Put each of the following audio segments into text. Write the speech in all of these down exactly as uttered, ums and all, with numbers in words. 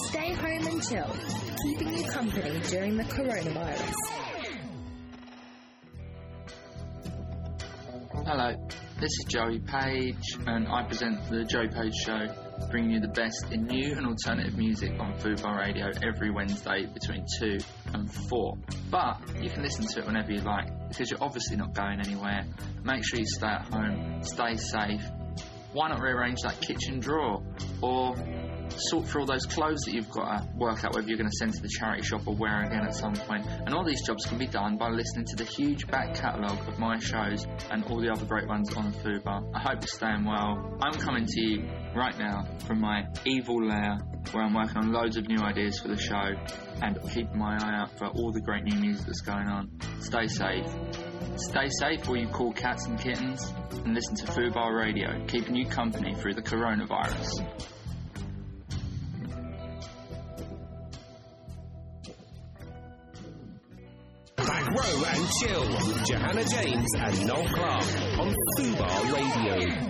Stay home and chill, keeping you company during the coronavirus. Hello, this is Joey Page, and I present the Joey Page Show, bringing you the best in new and alternative music on Fubar Radio every Wednesday between two and four. But you can listen to it whenever you like, because you're obviously not going anywhere. Make sure you stay at home, stay safe. Why not rearrange that kitchen drawer, or sort through all those clothes that you've got to work out whether you're going to send to the charity shop or wear again at some point. And all these jobs can be done by listening to the huge back catalogue of my shows and all the other great ones on Fubar. I hope you're staying well. I'm coming to you right now from my evil lair, where I'm working on loads of new ideas for the show and keeping my eye out for all the great new music that's going on. Stay safe. Stay safe, all you cool cats and kittens, and listen to Fubar Radio, keeping you company through the coronavirus. Back row and chill with Johanna James and Noel Clark on Fubar Radio.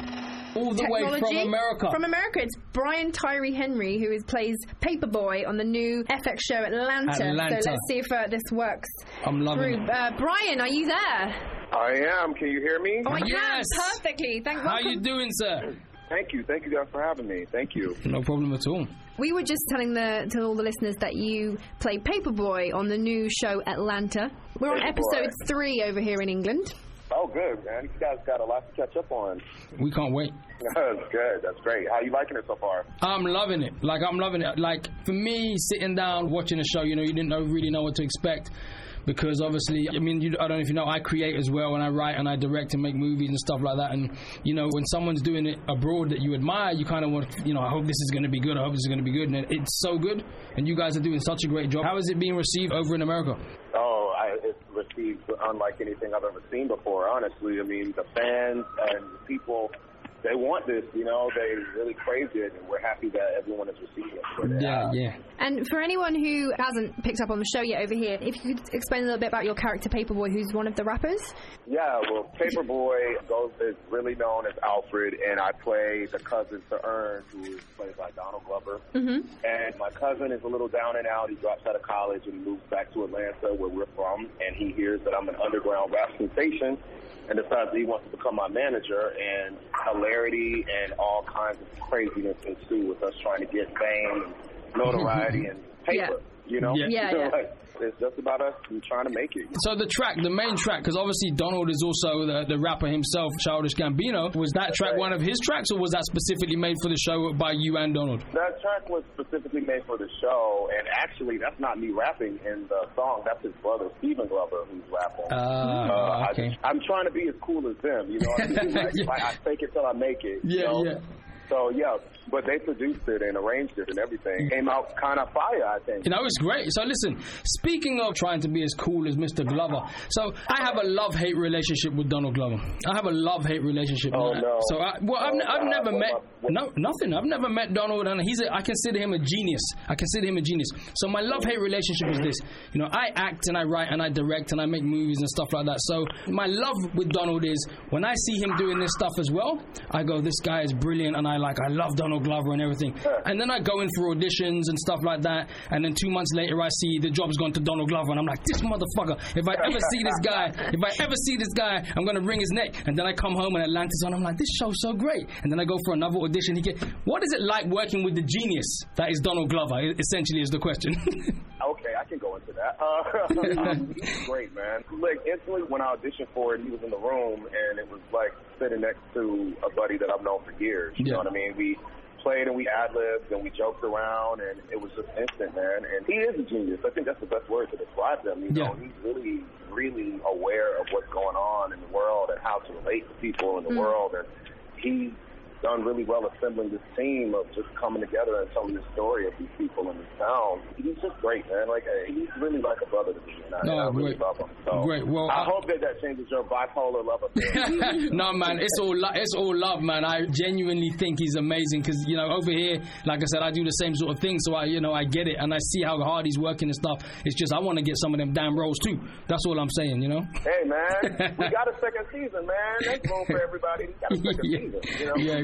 All the Technology way from America. From America, it's Brian Tyree Henry, who is, plays Paperboy on the new F X show Atlanta. Atlanta. So let's see if uh, this works. I'm loving through. it. Uh, Brian, are you there? I am. Can you hear me? Oh, I Yes. can perfectly. Thank How welcome. you doing, sir? Thank you. Thank you guys for having me. Thank you. No problem at all. We were just telling the to all the listeners that you play Paperboy on the new show Atlanta. We're on Paperboy. episode three over here in England. Oh, good, man. You guys got a lot to catch up on. We can't wait. That's good. That's great. How you liking it so far? I'm loving it. Like, I'm loving it. Like, for me, sitting down, watching a show, you know, you didn't know, really know what to expect. Because obviously, I mean, you, I don't know if you know, I create as well, and I write and I direct and make movies and stuff like that. And, you know, when someone's doing it abroad that you admire, you kind of want, you know, I hope this is going to be good. I hope this is going to be good. And it's so good. And you guys are doing such a great job. How is it being received over in America? Oh, I, it's received unlike anything I've ever seen before, honestly. I mean, the fans and the people, they want this, you know, they really crave it, and we're happy that everyone is receiving it. For Yeah, have. yeah. And for anyone who hasn't picked up on the show yet over here, if you could explain a little bit about your character Paperboy, who's one of the rappers. Yeah, well, Paperboy goes, is really known as Alfred, and I play the cousin to Ern, who is played by Donald Glover. Mm-hmm. And my cousin is a little down and out. He drops out of college and he moves back to Atlanta, where we're from, and he hears that I'm an underground rap sensation and decides that he wants to become my manager, and hilarity and all kinds of craziness ensue with us trying to get fame and notoriety and paper, Yeah. you know? Yeah. Yeah, So, yeah. like, it's just about us trying to make it. So the track, the main track, because obviously Donald is also the, the rapper himself, Childish Gambino. Was that track right. one of his tracks, or was that specifically made for the show by you and Donald? That track was specifically made for the show, and actually, that's not me rapping in the song. That's his brother, Stephen Glover, who's rapping. Uh, Uh, okay. I, I'm trying to be as cool as them, you know what I mean? Like, Yeah. like, I fake it till I make it. you Yeah, know? yeah. So, yeah, but they produced it and arranged it and everything. Came out kind of fire, I think. You know, it's great. So listen, speaking of trying to be as cool as Mister Glover, so I have a love-hate relationship with Donald Glover. I have a love-hate relationship. Oh, man. no. So, I, well, I've, Oh, I've God. never What met, about- what- no, nothing. I've never met Donald, and he's a, I consider him a genius. I consider him a genius. So my love-hate relationship is this. You know, I act and I write and I direct and I make movies and stuff like that. So my love with Donald is when I see him doing this stuff as well, I go, this guy is brilliant, and I like, I love Donald Glover and everything. And then I go in for auditions and stuff like that, and then two months later I see the job's gone to Donald Glover, and I'm like, this motherfucker, if I ever see this guy, if I ever see this guy, I'm going to wring his neck. And then I come home and Atlanta's on, I'm like, this show's so great. And then I go for another audition. He get, what is it like working with the genius that is Donald Glover, essentially is the question. Okay, I can go into that. Uh, he's great, man. Like, instantly when I auditioned for it, he was in the room, and it was like sitting next to a buddy that I've known for years. You Yeah. know what I mean? We played and we ad-libbed and we joked around, and it was just instant, man. And he is a genius. I think that's the best word to describe him. You know, Yeah. he's really, really aware of what's going on in the world and how to relate to people in the mm. world. And he's done really well assembling this team of just coming together and telling the story of these people in this town. He's just great, man. Like, uh, he's really like a brother to me, and I, No, I really great. love him. So Great. Well, I, I- hope that that changes your bipolar love affair. No, man, it's all lo- it's all love, man. I genuinely think he's amazing because, you know, over here, like I said, I do the same sort of thing, so I, you know, I get it and I see how hard he's working and stuff. It's just I want to get some of them damn roles too. That's all I'm saying, you know. Hey, man, we got a second season, man. There's room for everybody. We got a second yeah. season, you know. Yeah,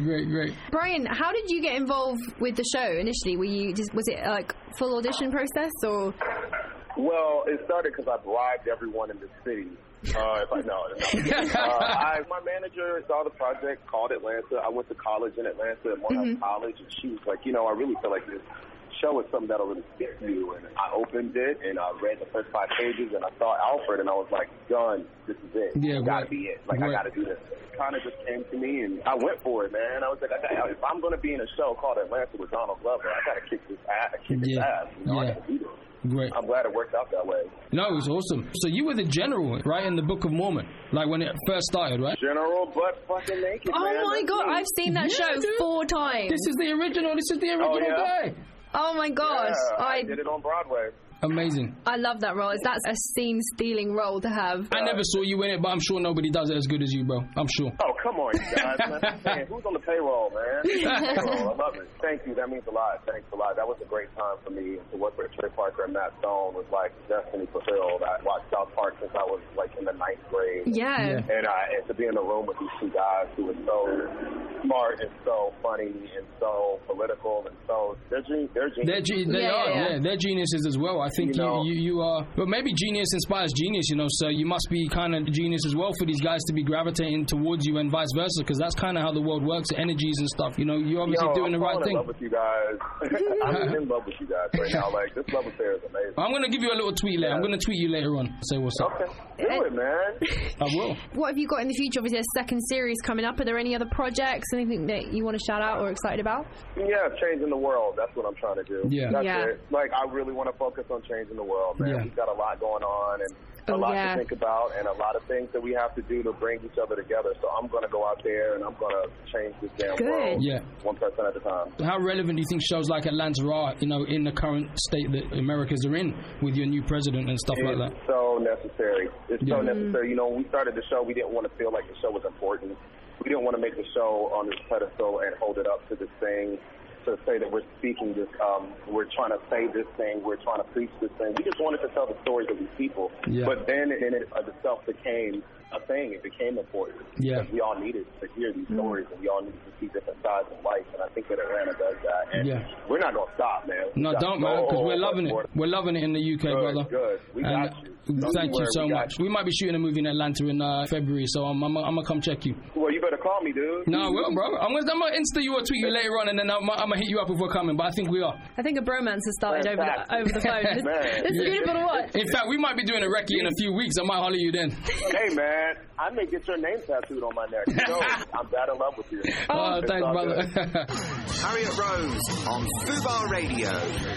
great, great. Brian, how did you get involved with the show initially? Were you just, was it like full audition process or? Well, it started because I bribed everyone in the city. Uh, if I know, no. uh, I, my manager saw the project, called Atlanta. I went to college in Atlanta at Morehouse mm-hmm. College, and she was like, you know, I really feel like this show is something that'll really fit you. And I opened it, and I read the first five pages, and I saw Alfred, and I was like, done. This is it. Yeah, got to be it. Like, right. I got to do this. It kind of just came to me, and I went for it, man. I was like, I gotta, if I'm going to be in a show called Atlanta with Donald Glover, I got to kick this ass. Kick yeah. his ass. You know, yeah. I got to do this. Great. I'm glad it worked out that way. No, it was awesome. So you were the general, right, in the Book of Mormon, like when it first started, right? General butt fucking naked, Oh, man. my God. I've seen that yeah, show dude. four times. This is the original. This is the original oh, yeah? guy. Oh, my gosh. Yeah, I, I did it on Broadway. Amazing. I love that role. That's a scene-stealing role to have. I never saw you in it, but I'm sure nobody does it as good as you, bro. I'm sure. Oh, come on, you guys. Man. Man, who's on the payroll, man? Oh, I love it. Thank you. That means a lot. Thanks a lot. That was a great time for me. To work with Trey Parker and Matt Stone was like destiny fulfilled. I watched South Park since I was like in the ninth grade. Yeah. yeah. And, I, and to be in the room with these two guys who were so smart and so funny and so political and so they're, gen- they're geniuses. They're ge- they yeah, are, yeah. yeah. They're geniuses as well. I think you, you, know, you, you are, but maybe genius inspires genius, you know, so you must be kind of genius as well for these guys to be gravitating towards you and vice versa, because that's kind of how the world works, energies and stuff. You know, you're obviously Yo, doing I'm the right thing. I'm in love with you guys. I'm in love with you guys right now. Like, this love affair is amazing. I'm going to give you a little tweet later. Yeah. I'm going to tweet you later on. Say what's up. Okay. Do it, man. I will. What have you got in the future? Obviously, a second series coming up. Are there any other projects, anything that you want to shout out or excited about? Yeah, changing the world. That's what I'm trying to do. Yeah. That's yeah. it. Like, I really want to focus on changing the world, man. Yeah. We've got a lot going on and a oh, lot yeah. to think about and a lot of things that we have to do to bring each other together. So I'm going to go out there and I'm going to change this damn Good. world yeah. one person at a time. How relevant do you think shows like Atlanta are, you know, in the current state that Americas are in with your new president and stuff it's like that? It's so necessary. It's yeah. so necessary. You know, when we started the show, we didn't want to feel like the show was important. We didn't want to make the show on this pedestal and hold it up to this thing, to say that we're speaking this, um, we're trying to say this thing, we're trying to preach this thing. We just wanted to tell the stories of these people. Yeah. But then it, it uh, itself became a thing. It became important. Yeah. Because we all needed to hear these mm. stories, and we all needed to see different sides of life. And I think that Atlanta does that. And yeah. we're not going to stop, man. We no, don't, man, because we're loving it. We're loving it in the U K, good, brother. Good. We and got you. Thank you so we much. You. We might be shooting a movie in Atlanta in uh, February, so I'm, I'm, I'm going to come check you. Well, you better call me, dude. No, I will, bro. I'm going to Insta you or tweet you later on, and then I'm, I'm going to hit you up if we're coming, but I think we are. I think a bromance has started over the, over the phone. It's, it's yeah. beautiful to watch. In fact, we might be doing a recce in a few weeks. I might holler you then. Hey, man. I may get your name tattooed on my neck. You know, I'm that in love with you. Oh, oh thanks, brother. Harriet Rose on Fubar Radio.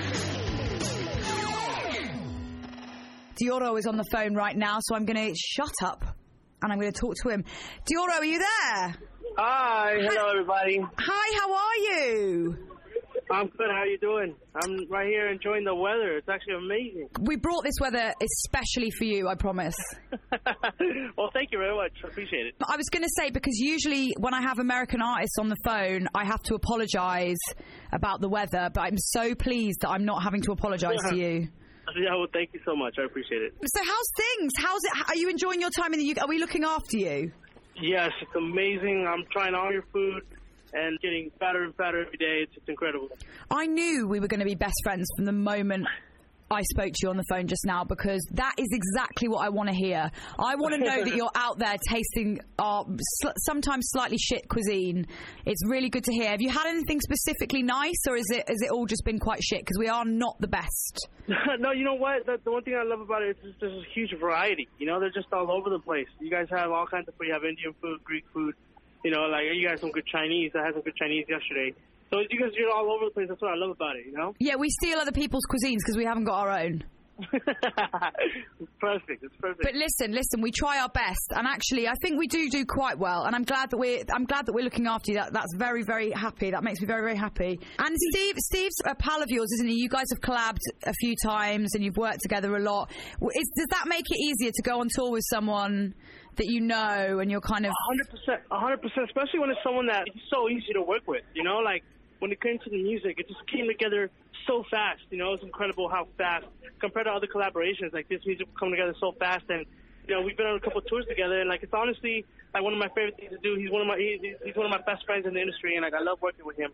Dioro is on the phone right now, so I'm going to shut up and I'm going to talk to him. Dioro, are you there? Hi. Hello, everybody. Hi, how are you? I'm good. How are you doing? I'm right here enjoying the weather. It's actually amazing. We brought this weather especially for you, I promise. Well, thank you very much. I appreciate it. I was going to say, because usually when I have American artists on the phone, I have to apologise about the weather, but I'm so pleased that I'm not having to apologise to you. Yeah, well, thank you so much. I appreciate it. So how's things? How's it? Are you enjoying your time in the U K? Are we looking after you? Yes, it's amazing. I'm trying all your food and getting fatter and fatter every day. It's, it's incredible. I knew we were going to be best friends from the moment I spoke to you on the phone just now, because that is exactly what I want to hear. I want to know that you're out there tasting our sl- sometimes slightly shit cuisine. It's really good to hear. Have you had anything specifically nice, or is it has it all just been quite shit? Because we are not the best. No, you know what? The, the one thing I love about it is just, there's a huge variety. You know, they're just all over the place. You guys have all kinds of food. You have Indian food, Greek food. You know, like you guys have some good Chinese. I had some good Chinese yesterday. So you guys are all over the place. That's what I love about it, you know? Yeah, we steal other people's cuisines because we haven't got our own. It's perfect. It's perfect. But listen, listen, we try our best, and actually, I think we do do quite well. And I'm glad that we're, I'm glad that we're looking after you. That, that's very, very happy. That makes me very, very happy. And Steve, Steve's a pal of yours, isn't he? You guys have collabed a few times, and you've worked together a lot. Is, does that make it easier to go on tour with someone that you know, and you're kind of one hundred percent, one hundred percent, especially when it's someone that is so easy to work with, you know, like when it came to the music, it just came together so fast, you know. It's incredible how fast, compared to other collaborations, like this music will come together so fast, and you know, we've been on a couple of tours together, and like it's honestly like one of my favorite things to do. He's one of my he's, he's one of my best friends in the industry, and like I love working with him.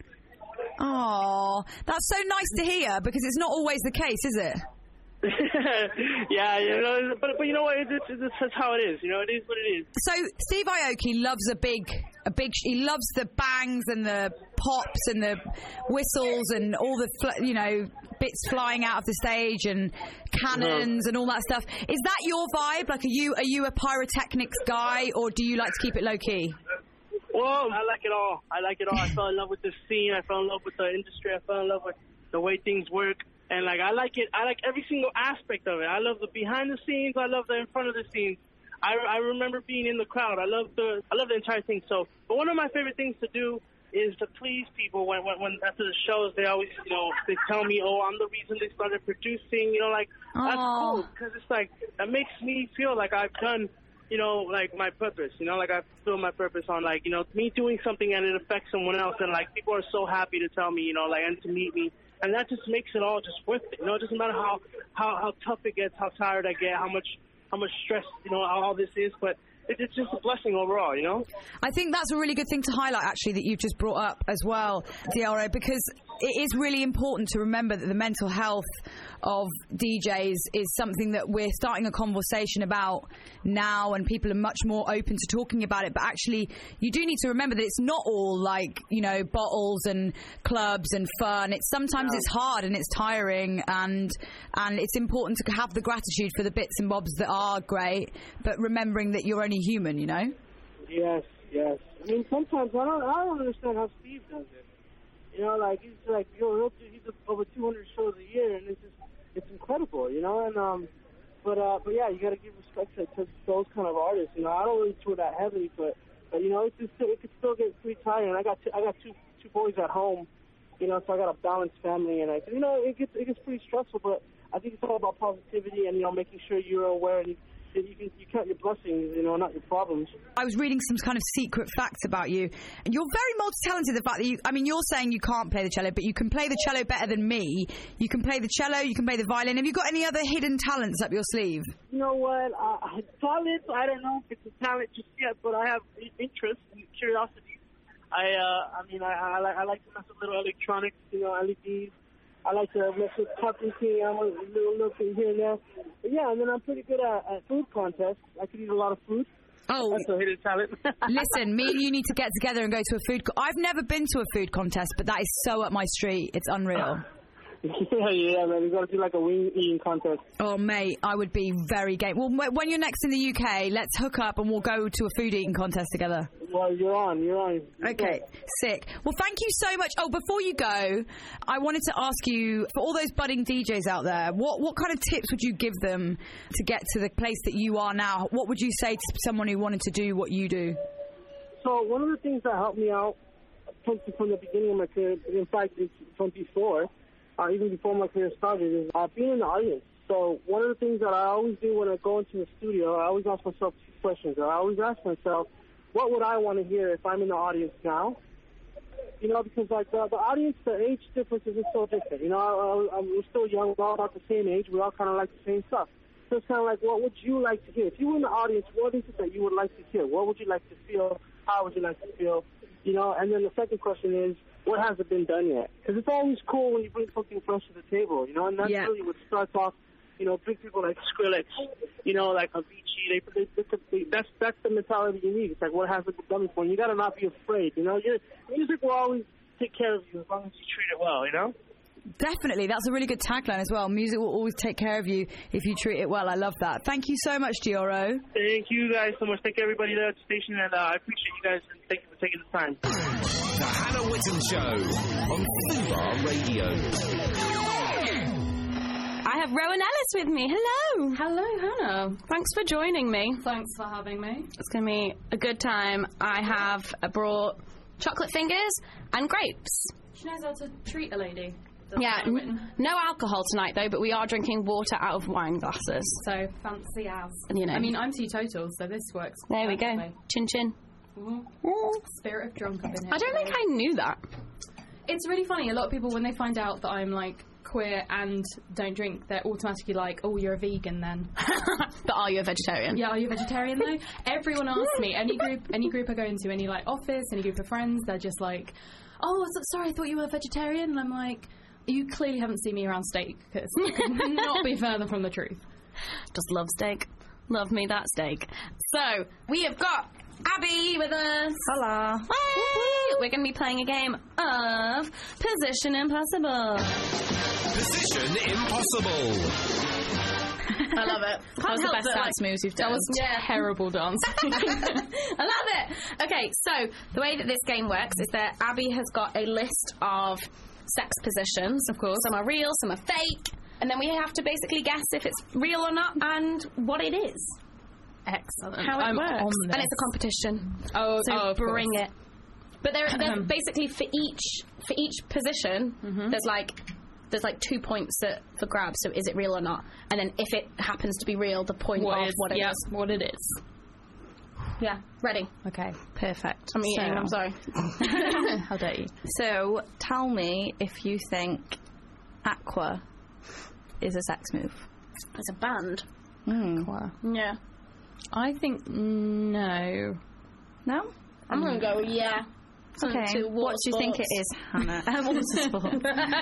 Oh, that's so nice to hear, because it's not always the case, is it? yeah, you know, but but you know what? It's, it's, it's that's how it is. You know, it is what it is. So Steve Aoki loves a big, a big. He loves the bangs and the pops and the whistles and all the fl- you know bits flying out of the stage and cannons uh-huh. and all that stuff. Is that your vibe? Like, are you are you a pyrotechnics guy, or do you like to keep it low key? Well, I like it all. I like it all. I fell in love with the scene. I fell in love with the industry. I fell in love with the way things work. And, like, I like it. I like every single aspect of it. I love the behind the scenes. I love the in front of the scenes. I, I remember being in the crowd. I love the I love the entire thing. So, but one of my favorite things to do is to please people. When, when, when after the shows, they always, you know, they tell me, oh, I'm the reason they started producing. You know, like, Aww. That's cool. Because it's like, that makes me feel like I've done, you know, like, my purpose. You know, like, I feel my purpose on, like, you know, me doing something and it affects someone else. And, like, people are so happy to tell me, you know, like, and to meet me. And that just makes it all just worth it. You know, it doesn't matter how, how, how tough it gets, how tired I get, how much how much stress, you know, all this is. But it, it's just a blessing overall, you know? I think that's a really good thing to highlight, actually, that you've just brought up as well, Diarra, because it is really important to remember that the mental health of D Js is something that we're starting a conversation about now, and people are much more open to talking about it. But actually, you do need to remember that it's not all like, you know, bottles and clubs and fun. It's sometimes yeah. it's hard and it's tiring, and and it's important to have the gratitude for the bits and bobs that are great, but remembering that you're only human, you know? Yes, yes. I mean, sometimes I don't, I don't understand how Steve does it. You know, like, he's like, yo, he does over two hundred shows a year, and it's just, it's incredible, you know, and, um, but, uh, but yeah, you gotta give respect to, to those kind of artists, you know. I don't really tour that heavily, but, but, you know, it's just, it could still get pretty tiring. I got, two, I got two, two boys at home, you know, so I got a balanced family, and I, you know, it gets, it gets pretty stressful, but I think it's all about positivity and, you know, making sure you're aware and you, You, can, you count your blessings, you know, not your problems. I was reading some kind of secret facts about you, and you're very multi-talented. The fact that you, I mean, you're saying you can't play the cello, but you can play the cello better than me. You can play the cello, you can play the violin. Have you got any other hidden talents up your sleeve? You know what? Uh, talent, I don't know if it's a talent just yet, but I have interest and curiosity. I, uh, I mean, I, I, like, I like to mess with little electronics, you know, L E Ds. I like to mess with carpentry. I'm a little, little thing here and there. But yeah, and then I'm pretty good at, at food contests. I can eat a lot of food. Oh, that's a hidden talent. Listen, me and you need to get together and go to a food. Co- I've never been to a food contest, but that is so up my street. It's unreal. yeah, yeah, man. We got to do like a wing eating contest. Oh, mate, I would be very game. Well, when you're next in the U K, let's hook up and we'll go to a food eating contest together. Well, you're on, you're on. Okay, sick. Well, thank you so much. Oh, before you go, I wanted to ask you, for all those budding D Js out there, what, what kind of tips would you give them to get to the place that you are now? What would you say to someone who wanted to do what you do? So one of the things that helped me out from, from the beginning of my career, in fact, it's from before, uh, even before my career started, is uh, being in the audience. So one of the things that I always do when I go into the studio, I always ask myself two questions. I always ask myself, what would I want to hear if I'm in the audience now? You know, because like the, the audience, the age difference is so different. You know, I, I, we're still young, we're all about the same age, we all kind of like the same stuff. So it's kind of like, what would you like to hear? If you were in the audience, what is it that you would like to hear? What would you like to feel? How would you like to feel? You know, and then the second question is, what hasn't been done yet? Because it's always cool when you bring something fresh to the table, you know, and that's yeah. really what starts off. You know, big people like Skrillex, you know, like Avicii, they, they, they, they, that's that's the mentality you need. It's like, what hasn't been done before? And you got to not be afraid, you know. You're, music will always take care of you as long as you treat it well, you know. Definitely. That's a really good tagline as well. Music will always take care of you if you treat it well. I love that. Thank you so much, Dioro. Thank you guys so much. Thank you, everybody there at the station, and uh, I appreciate you guys, and thank you for taking the time. The Hannah Whitten Show on Fubar Radio. I have Rowan Ellis with me. Hello. Hello, Hannah. Thanks for joining me. Thanks for having me. It's going to be a good time. I have brought chocolate fingers and grapes. She knows how to treat a lady. Yeah, n- no alcohol tonight, though, but we are drinking water out of wine glasses. So fancy as. You know. I mean, I'm teetotal, so this works. There we go. Chin chin. Mm-hmm. Mm. Spirit of drunk up in here. I don't today. think I knew that. It's really funny. A lot of people, when they find out that I'm, like, queer and don't drink, they're automatically like, oh, you're a vegan then. But are you a vegetarian? Yeah, are you a vegetarian though? Everyone asks me, any group any group I go into, any like office, any group of friends, they're just like, oh, so, sorry, I thought you were a vegetarian. And I'm like, you clearly haven't seen me around steak, because it could not be further from the truth. Just love steak. Love me that steak. So, we have got Abby with us. Hola. Hey! We're going to be playing a game of Position Impossible. Position Impossible. I love it. That was the best dance like, moves you've done. That was yeah. terrible dance. I love it. Okay, so the way that this game works is that Abby has got a list of sex positions. Of course. Some are real, some are fake. And then we have to basically guess if it's real or not and what it is. Excellent. How it I'm works. on this. And it's a competition. Oh, so oh, bring course. it. But there, there basically for each for each position, mm-hmm. there's like there's like two points at, for grabs. So is it real or not? And then if it happens to be real, the point what of is, what it yeah, is. What it is. Yeah, ready. Okay, perfect. I'm eating. So, I'm sorry. How dare you? So tell me if you think Aqua is a sex move. It's a band. Mm. Aqua. Yeah. I think no. No? I'm going to go, yeah. Okay. What do you sports. think it is, Hannah? Water sport.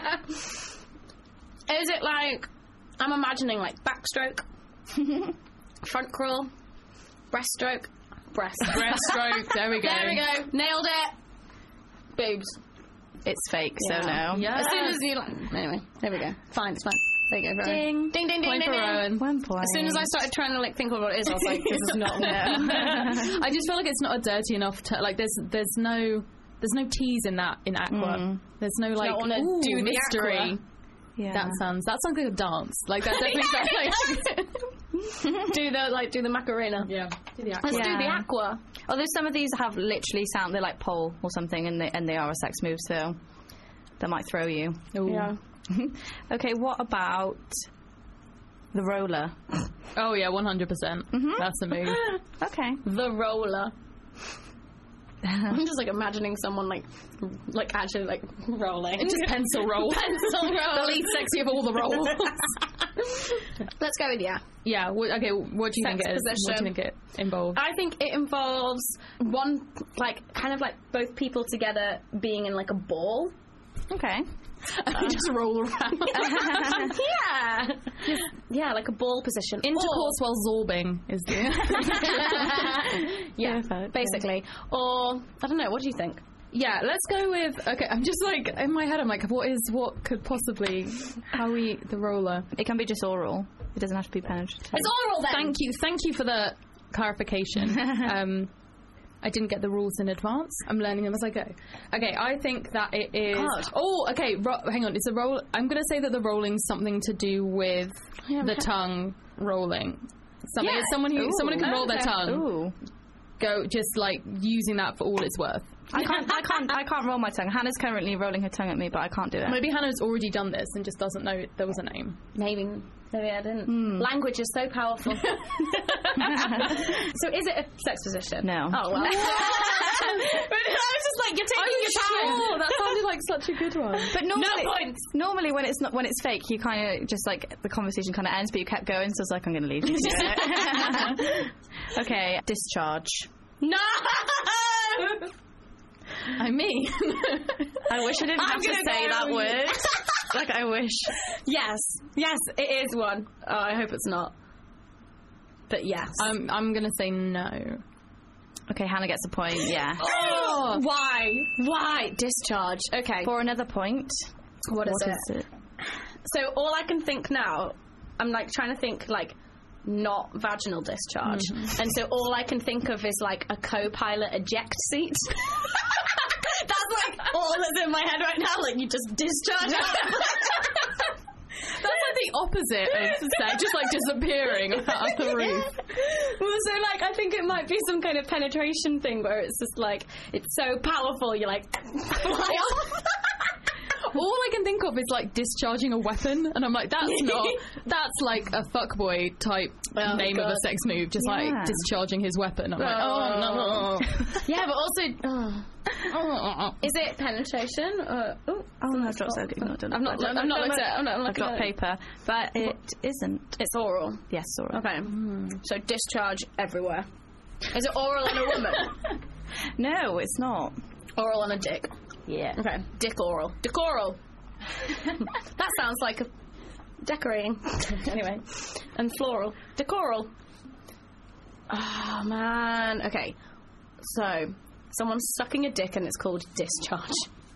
Is it like, I'm imagining like backstroke, front crawl, breaststroke, breast. Breaststroke, there we go. There we go. Nailed it. Boobs. It's fake, yeah. so no. Yeah. As soon as you like, anyway, there we go. Fine, it's fine. There you go, Rowan. Ding. Ding, ding, ding, point ding, for ding. Rowan. One point. As soon as I started trying to like think of what it is, I was like, this is not no. I just feel like it's not a dirty enough to, like, there's there's no there's no tease in that in Aqua. Mm. There's no like, ooh, do mystery. Aqua. Yeah. That sounds that sounds like a dance. Like that definitely sounds like do the like do the Macarena. Yeah. Do the Aqua. Let's yeah. do the Aqua. Although some of these have literally sound they're like pole or something, and they and they are a sex move, so that might throw you. Ooh. Yeah. Okay, what about the roller? Oh yeah, one hundred percent. That's a move. Okay. The roller. I'm just like imagining someone like, like actually like rolling. Just pencil roll. Pencil roll. The least sexy of all the rolls. Let's go with yeah. Yeah. Wh- okay. What do you Sex think it is? position. What do you think it involves? I think it involves one like kind of like both people together being in like a ball. Okay. Uh, just roll around. yeah. Just, yeah, like a ball position. Intercourse while zorbing is the. yeah, Perfect, basically. Yeah. Or I don't know. What do you think? Yeah, let's go with. Okay, I'm just like in my head. I'm like, what is what could possibly how we the roller? It can be just oral. It doesn't have to be penetrative. It's oral then. Thank you, thank you for the clarification. um, I didn't get the rules in advance. I'm learning them as I go. Okay, I think that it is. God. Oh, okay. Ro- hang on. It's a roll. I'm going to say that the rolling's something to do with yeah, the okay. tongue rolling. Something. Yeah. Someone who Ooh. someone who can roll Okay. their tongue. Ooh. Go just like using that for all it's worth. I can't. I can't. I can't roll my tongue. Hannah's currently rolling her tongue at me, but I can't do it. Maybe Hannah's already done this and just doesn't know there was a name. Maybe. Maybe I didn't. Mm. Language is so powerful. So is it a sex position? No. Oh well. I was just like, you're taking your time. Sure, that sounded like such a good one. But normally, No points. normally when it's not when it's fake, you kind of just like the conversation kind of ends, but you kept going. So it's like I'm going to leave you to it. Okay, discharge. No. I mean, I wish I didn't I'm have to gonna say go. that word. Like I wish. Yes. Yes, it is one. Oh, I hope it's not. But yes. I'm I'm gonna say no. Okay, Hannah gets a point. Yeah. Oh, why? Why? Discharge. Okay. For another point. What is what it? is it? So all I can think now, I'm like trying to think like not vaginal discharge. Mm-hmm. And so all I can think of is like a co-pilot eject seat. That's like all that's in my head right now. Like you just discharge out. That's like the opposite of sex, just like disappearing off the roof. Well, so like I think it might be some kind of penetration thing where it's just like it's so powerful you're like fly off. all I can think of is like discharging a weapon, and I'm like, that's not. That's like a fuckboy type Oh, name God. of a sex move, just Yeah. like discharging his weapon. I'm like, oh no. Yeah, but also, oh. Is it penetration? Or, oh, Oh no, I've dropped so good. Not done. I've not, I've not looked at it. I'm not I've looking dropped at it. paper, but it isn't. It's oral. Yes, sorry. Okay. So discharge everywhere. Is it oral on a woman? No, it's not. Oral on a dick. Yeah. Okay. Dick oral. Dick oral. That sounds like a decorating. Anyway. And floral. Decoral. Oh, man. Okay. So, someone's sucking a dick and it's called discharge.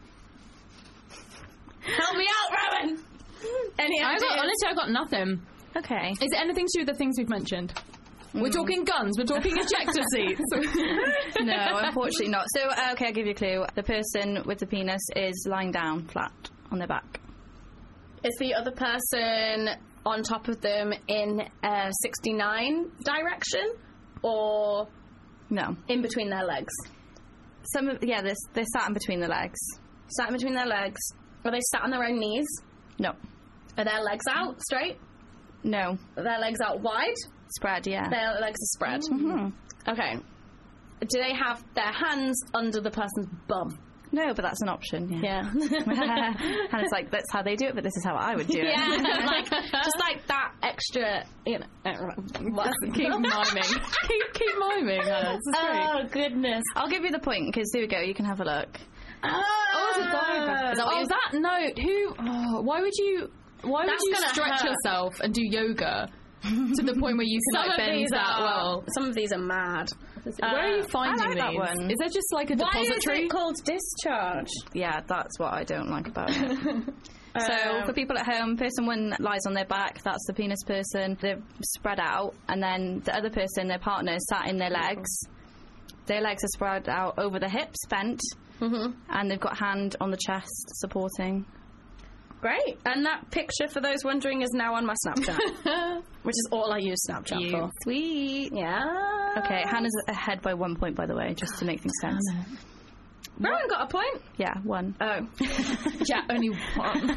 Help me out, Rowan! Any I ideas? got, honestly, I got nothing. Okay. Is it anything to do with the things we've mentioned? Mm. We're talking guns. We're talking ejector seats. No, unfortunately not. So, uh, okay, I'll give you a clue. The person with the penis is lying down flat on their back. Is the other person on top of them in a sixty-nine direction? Or No. in between their legs? Some of, yeah, they're, they're sat in between the legs. Sat in between their legs. Are they sat on their own knees? No. Are their legs out straight? No. Are their legs out wide? Spread, yeah. Their legs are spread. Mm-hmm. Okay. Do they have their hands under the person's bum? No, but that's an option, yeah. Yeah. And it's like, that's how they do it, but this is how I would do it. Yeah, like, just like that extra, you know. What? Keep miming. keep, keep miming, Hannah. This is great. Oh, goodness. I'll give you the point, because here we go, you can have a look. Oh, Is that, oh, that note. Who? Oh, why would you? Why That's would you gonna stretch hurt. yourself and do yoga to the point where you can Some like of bend these that are, well? Some of these are mad. Where are you Uh, finding I like that these? one. Is there just like a Why is depository? it called discharge? Yeah, that's what I don't like about it. So, Um, for people at home, person one lies on their back, that's the penis person. They're spread out, and then the other person, their partner, is sat in their legs. Their legs are spread out over the hips, bent, Mm-hmm. and they've got hand on the chest, supporting. Great. And that picture, for those wondering, is now on my Snapchat, which is all I use Snapchat You for. sweet. Yeah. Okay, Hannah's ahead by one point, by the way, just to make things sense. Rowan got a point. Yeah, one. Oh. Yeah, only one.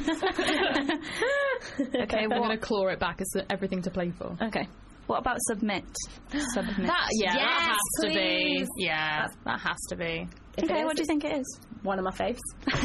Okay, I'm what, going to claw it back as everything to play for. Okay. what about submit? Submit. That yeah, Yes, that has to be. please. Yeah, that has to be. If Okay, it what is, do you think it is? one of my faves.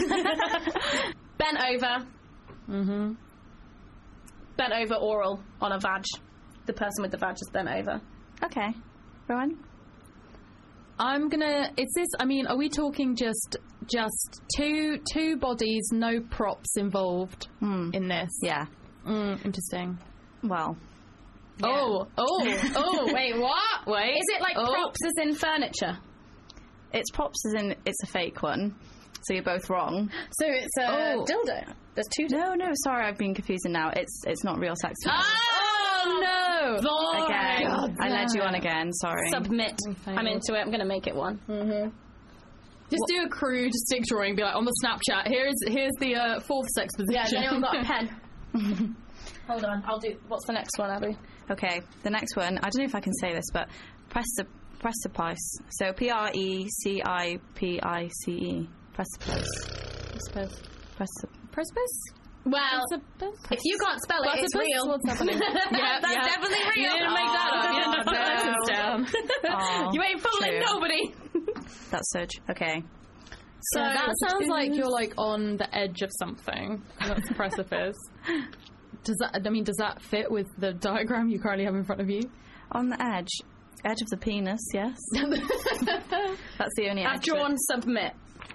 Bent over. Mm-hmm. Bent over oral on a vag. The person with the vag is bent over. Okay. Rowan? I'm gonna. Is this? I mean, are we talking just just two two bodies, no props involved Mm. in this? Yeah. Mm, interesting. Well. Oh, oh, oh! Wait, what? Wait. Is it like Oh. props as in furniture? It's props as in it's a fake one. So you're both wrong. So it's a Oh. dildo. There's two dildos. No, no, sorry, I've been confusing now. It's it's not real sex. Oh, no! Again. God I led you damn on it. again, sorry. Submit. Okay. I'm into it. I'm going to make it one. Mm-hmm. Just do a crude stick drawing. Be like on the Snapchat. Here's here's the uh, fourth sex position. Yeah, has anyone got a pen? Hold on. I'll do... What's the next one, Abby? Okay, the next one, I don't know if I can say this, but precip- precipice. So P R E C I P I C E. Precipice. Precipice. Precip- Precipice? Well, Precipice? if you can't spell it, it's Precipice? real. What's happening? Yeah, That's yeah. definitely real. You didn't make that up. You didn't put Oh, letters down. Oh, You ain't fooling true. nobody. That's such. Okay. So Yeah, that sounds like you're like on the edge of something. That's a precipice. Does that? I mean, does that fit with the diagram you currently have in front of you? On the edge. Edge of the penis, yes. That's the only edge. I've drawn submit.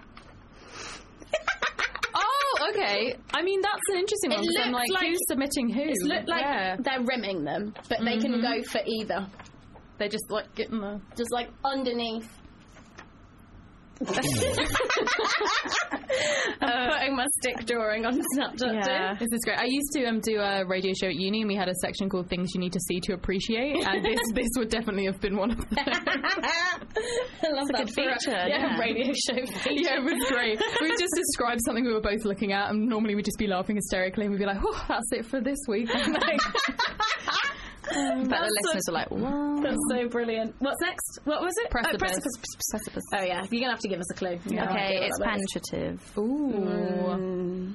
Oh, okay. I mean, that's an interesting It one. 'Cause I'm looks like, like- who's submitting who? It look like Yeah. they're rimming them, but they can Mhm. go for either. They're just like getting the. Just like underneath. I'm putting my stick drawing on Snapchat Yeah. too. This is great. I used to um, do a radio show at uni, and we had a section called "Things You Need to See to Appreciate," and this this would definitely have been one of them. I love It's a that good for feature, yeah, yeah. radio show feature. Yeah, it was great. We just described something we were both looking at, and normally we'd just be laughing hysterically, and we'd be like, "Oh, that's it for this week." Like, But the That's listeners are like, what? That's so brilliant. What's next? What was it? Precipice. Oh, precipice. Precipice. Oh yeah, you're gonna have to give us a clue. Yeah. Okay, I it's feel like that. penetrative. ooh. Mm.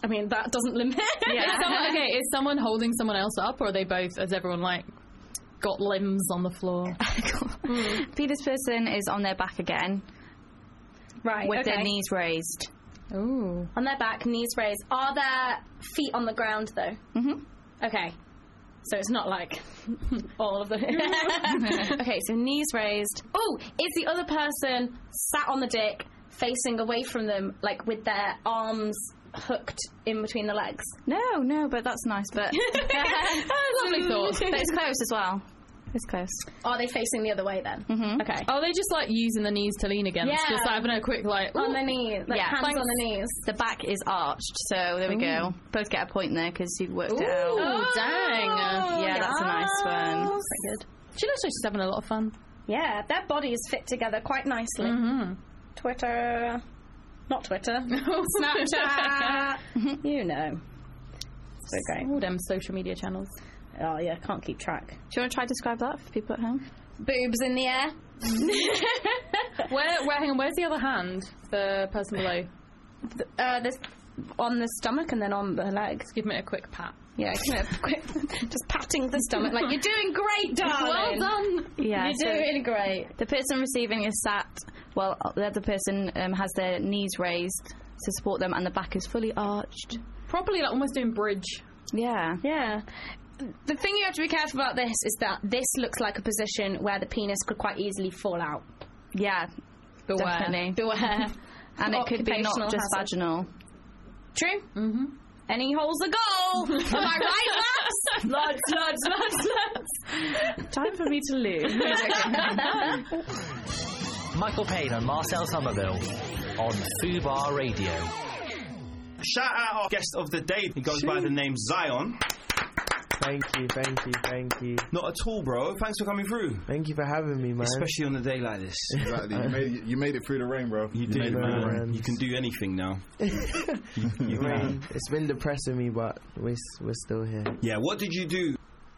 I mean, that doesn't limit. Is someone, okay, is someone holding someone else up, or are they both? Has everyone like got limbs on the floor? mm. Penis person is on their back again, right? With okay. their knees raised. Ooh, on their back, knees raised. Are their feet on the ground though? Mm-hmm. Okay. So it's not like all of them. Okay, so knees raised. Oh, is the other person sat on the dick, facing away from them, like with their arms hooked in between the legs? No, no, but that's nice. But lovely thought. But it's close as well. It's close. Are they facing the other way then? Mm-hmm. Okay. Are they just like using the knees to lean against? Yeah. Just like having a quick like on the knees, like yeah. hands Thanks. on the knees. The back is arched, so there we Ooh. go. Both get a point there because you've worked Ooh, it out. Oh, dang! Yeah, that's a nice one. Pretty good. She looks like she's having a lot of fun. Yeah, their bodies fit together quite nicely. Mm-hmm. Twitter, not Twitter, Snapchat. You know. So great. All them social media channels. Oh yeah, can't keep track. Do you want to try to describe that for people at home? Boobs in the air. where, where, hang on, where's the other hand? The person below? Uh, this on the stomach and then on the legs. Give me a quick pat. Yeah, give me a quick, just patting the stomach like, you're doing great, darling. Well done. Yeah, you're so doing great. The person receiving is sat, well, the other person um, has their knees raised to support them, and the back is fully arched. Properly, like almost doing bridge. Yeah. Yeah. The thing you have to be careful about this is that this looks like a position where the penis could quite easily fall out. Yeah, Beware. definitely. Beware. And it could be not Occupational just hazard. vaginal. True. Mm-hmm. Any hole's a goal. Am I right, lads? Lads, lads, lads, lads. Time for me to lose. Michael Payne and Marcel Somerville on Fubar Radio. Shout out our guest of the day. He goes by the name Zion. Thank you, thank you, thank you. Not at all, bro. Thanks for coming through. Thank you for having me, man. Especially on a day like this. Exactly. You made it, you made it through the rain, bro. You, you did, made it man. through the rain. You can do anything now. you, you rain. can. It's been depressing me, but we're, we're still here. Yeah, what did you do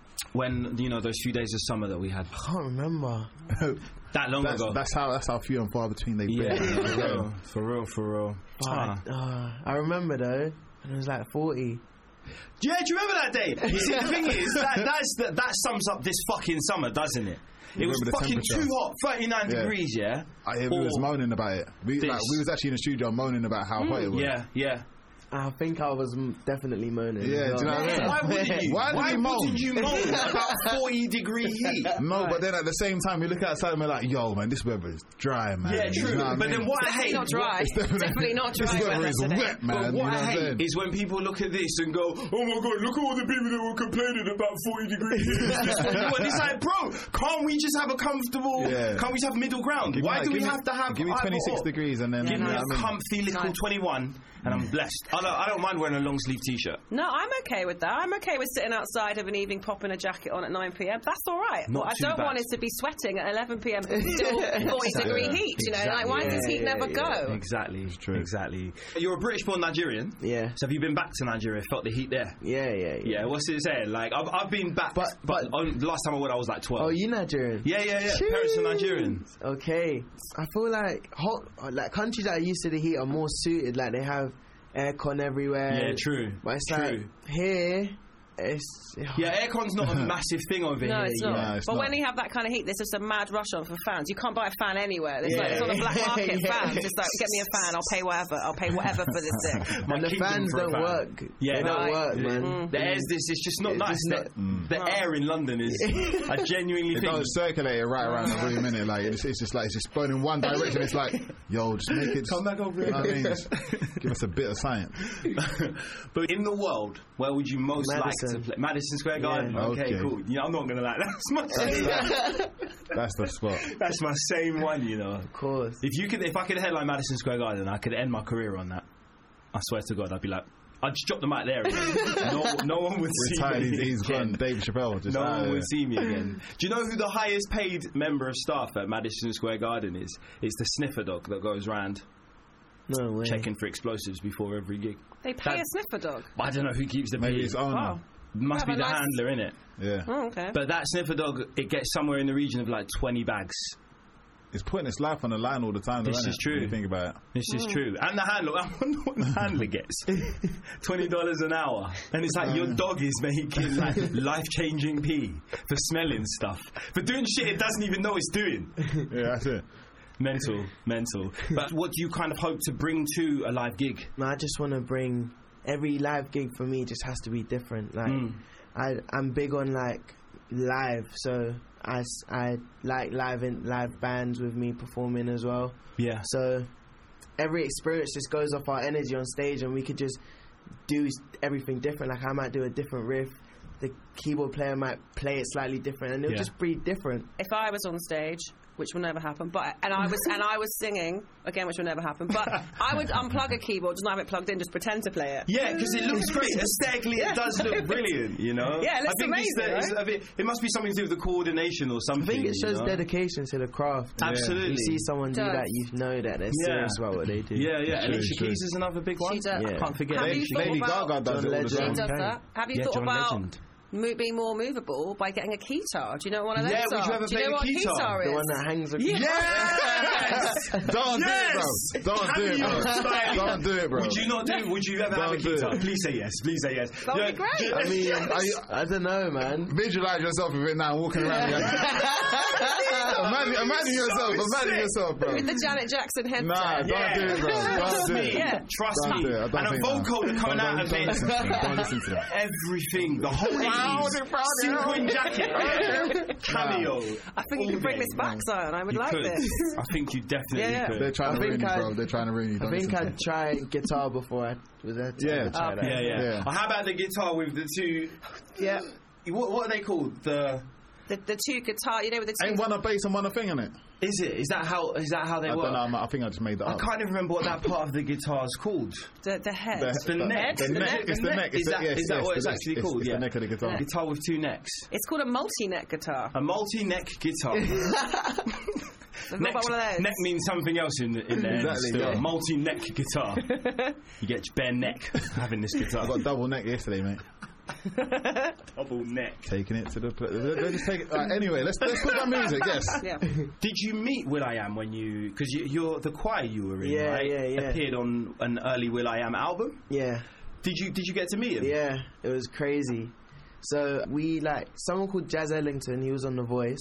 when, you know, those few days of summer that we had? I can't remember. That long that's, ago. That's how That's how few and far between they've yeah, been. for real, for real, for real. But, Ah. uh, I remember, though, and it was like forty. Yeah, do you remember that day? You see, the thing is, that, that's, that, that sums up this fucking summer, doesn't it? It You was remember the fucking temperature? too hot, thirty-nine Yeah. degrees, yeah? I hear we was Or moaning about it. We, this. like, we was actually in the studio moaning about how hot it was. Yeah, yeah. I think I was m- definitely moaning. Yeah, do you know what I mean? Why wouldn't you? Why, Why did you moan? wouldn't you moan about forty degree heat? No, but then at the same time, we look outside and we're like, yo, man, this weather is dry, man. Yeah, true. You know what But I mean? then what I hate... Not dry. It's definitely, Definitely not dry This weather weather is today. wet, man. But you what know I I'm hate saying? is when people look at this and go, oh my god, look at all the people that were complaining about forty degree heat. And it's like, bro, can't we just have a comfortable, Yeah. can't we just have middle ground? Give me Why like- do we give me- have to have Give me either twenty-six or? degrees and then... Give you me know a what I mean? comfy little Nice. twenty-one and I'm blessed. I don't, I don't mind wearing a long sleeve t-shirt. No, I'm okay with that. I'm okay with sitting outside of an evening, popping a jacket on at nine p.m. That's all right. Not what I too don't bad. want is to be sweating at eleven p.m. but still forty degree heat. You know, like why does heat never go? Exactly, exactly. You're a British-born Nigerian. Yeah. So have you been back to Nigeria? Felt the heat there? Yeah, yeah, yeah. Yeah. What's it saying? Like I've, I've been back, but, but on, the last time I went, I was like twelve. Oh, you Nigerian? Yeah, yeah, yeah. Parents are Nigerian. Okay. I feel like hot, like countries that are used to the heat are more suited. Like they have aircon everywhere. Yeah, true. But it's True. like here, it's Yeah, aircon's not a massive thing over No, here. it's you not. know. No, it's but not. when you have that kind of heat, there's just a mad rush on for fans. You can't buy a fan anywhere. There's, like, Yeah. it's on the black market Yeah. fans. It's like, get me a fan, I'll pay whatever. I'll pay whatever for this thing. My and the kingdom fans for a don't fan. work. Yeah, they no, don't work, it- man. Mm. The air's this. It's just not It's nice. just The, not- the air in London is. I genuinely It think. don't circulate it right around the room, innit? Like, it's, it's just like, it's just burning one direction. It's like, yo, just make it... Come back over You know what I here. mean? Just give us a bit of science. But in the world, where would you most like Madison. to play? Madison Square Garden. Yeah. Okay, Okay. cool. Yeah, I'm not gonna lie. That's my same. That's the spot. That's my same one. You know. Of course. If you could, if I could headline Madison Square Garden, I could end my career on that. I swear to God, I'd be like, I'd just drop the mic there. no, no one would see Retired, me. he's, he's again. gone. Dave Chappelle. Just No out one of would there. see me again. Do you know who the highest paid member of staff at Madison Square Garden is? It's the sniffer dog that goes round No way. checking for explosives before every gig. They pay That- a sniffer dog. I don't know who keeps the Maybe pee. it's owner. Wow. Must Have be a the nice- handler, innit? Yeah. Oh, okay. But that sniffer dog, it gets somewhere in the region of like twenty bags. it's putting its life on the line all the time. This though, is innit? true. When you think about it. This is true. And the handler, I wonder what the handler gets. twenty dollars an hour. And it's like your dog is making like life-changing pee for smelling stuff. For doing shit it doesn't even know it's doing. Yeah, that's it. Mental, mental. But what do you kind of hope to bring to a live gig? No, I just want to bring, every live gig for me just has to be different. Like, Mm. I, I'm big on like live, so I, s- I like live in, live bands with me performing as well. Yeah. So every experience just goes off our energy on stage, and we could just do s- everything different. Like I might do a different riff, the keyboard player might play it slightly different, and it'll Yeah. just be different. If I was on stage, which will never happen, but and I was and I was singing again, which will never happen, but I would unplug a keyboard, just not have it plugged in, just pretend to play it. Yeah, because it looks great. Aesthetically, Yeah. it does look brilliant, you know? Yeah, it looks I think amazing, it's the, it's right? a bit, it must be something to do with the coordination or something. I think it you shows know? dedication to the craft. Absolutely. You see someone do Does. that, you know that they're Yeah. serious about what they do. Yeah, yeah. True, Alicia true. Keys is another big one. She does. I can't forget Have Lady, you thought Lady about- Gaga does John it all the Legend. time. She does that. Have you Yeah, thought John about Legend. mo- being more movable by getting a keytar? Do you know what one of those Yeah, would are? you ever Do you play know the what keytar? keytar is? The one that hangs. Yes! Don't do it, bro. Don't do it, bro. Yes! Don't do it, bro. Would you not do? Would you ever have a Don't do keytar? it. Please say yes. Please say yes. That would Yeah, be great. do- I mean, I, I don't know, man. Visualize yourself with it now, walking around. imagine, imagine yourself. Imagine yourself, bro. With the Janet Jackson headset. Nah, don't Yeah. do it, bro. Don't Trust do me. it. Yeah. Trust Don't me. do it. I don't And a think that. vocoder coming Don't- out of don't it. listen to that. Don't listen to that. Everything. The whole eighties. Sequin jacket. Cameo. I think you can bring this back, Zion. I would You like could. this. I think you definitely Yeah, yeah. could. They're trying I to ruin think you, I- bro. They're trying to ruin you. I Don't think listen I'd try guitar before I was there. To Yeah. try that. Yeah, yeah. Yeah. Oh, how about the guitar with the two? Yeah. What, what are they called? The The, the two guitar, you know, with the two. Ain't one a bass and one a thing in it. is it? Is that how? Is that how they I work? don't know. I'm- I think I just made that I up. can't even remember what that part of the guitar is called. The, the head. The- The neck. The neck. It's the neck. Is It's the- that, yes, is that yes, what it's it's- actually it's- called? it's yeah. the neck of the guitar. Guitar with two necks. It's called a multi-neck guitar. A multi-neck guitar. What Neck, about one of those? neck means something else in, in there. Exactly, Still. yeah. Multi-neck guitar. You get bare neck having this guitar. I got double neck yesterday, mate. Double neck. Taking it to the. Pl- they just take it. Right, anyway, let's let's put that music. Yes. Yeah. Did you meet Will I Am when you? Because you, you're the choir you were in, Yeah, right? yeah, yeah. Appeared on an early Will I Am album. Yeah. Did you? Did you get to meet him? Yeah, it was crazy. So we like someone called Jazz Ellington. He was on The Voice,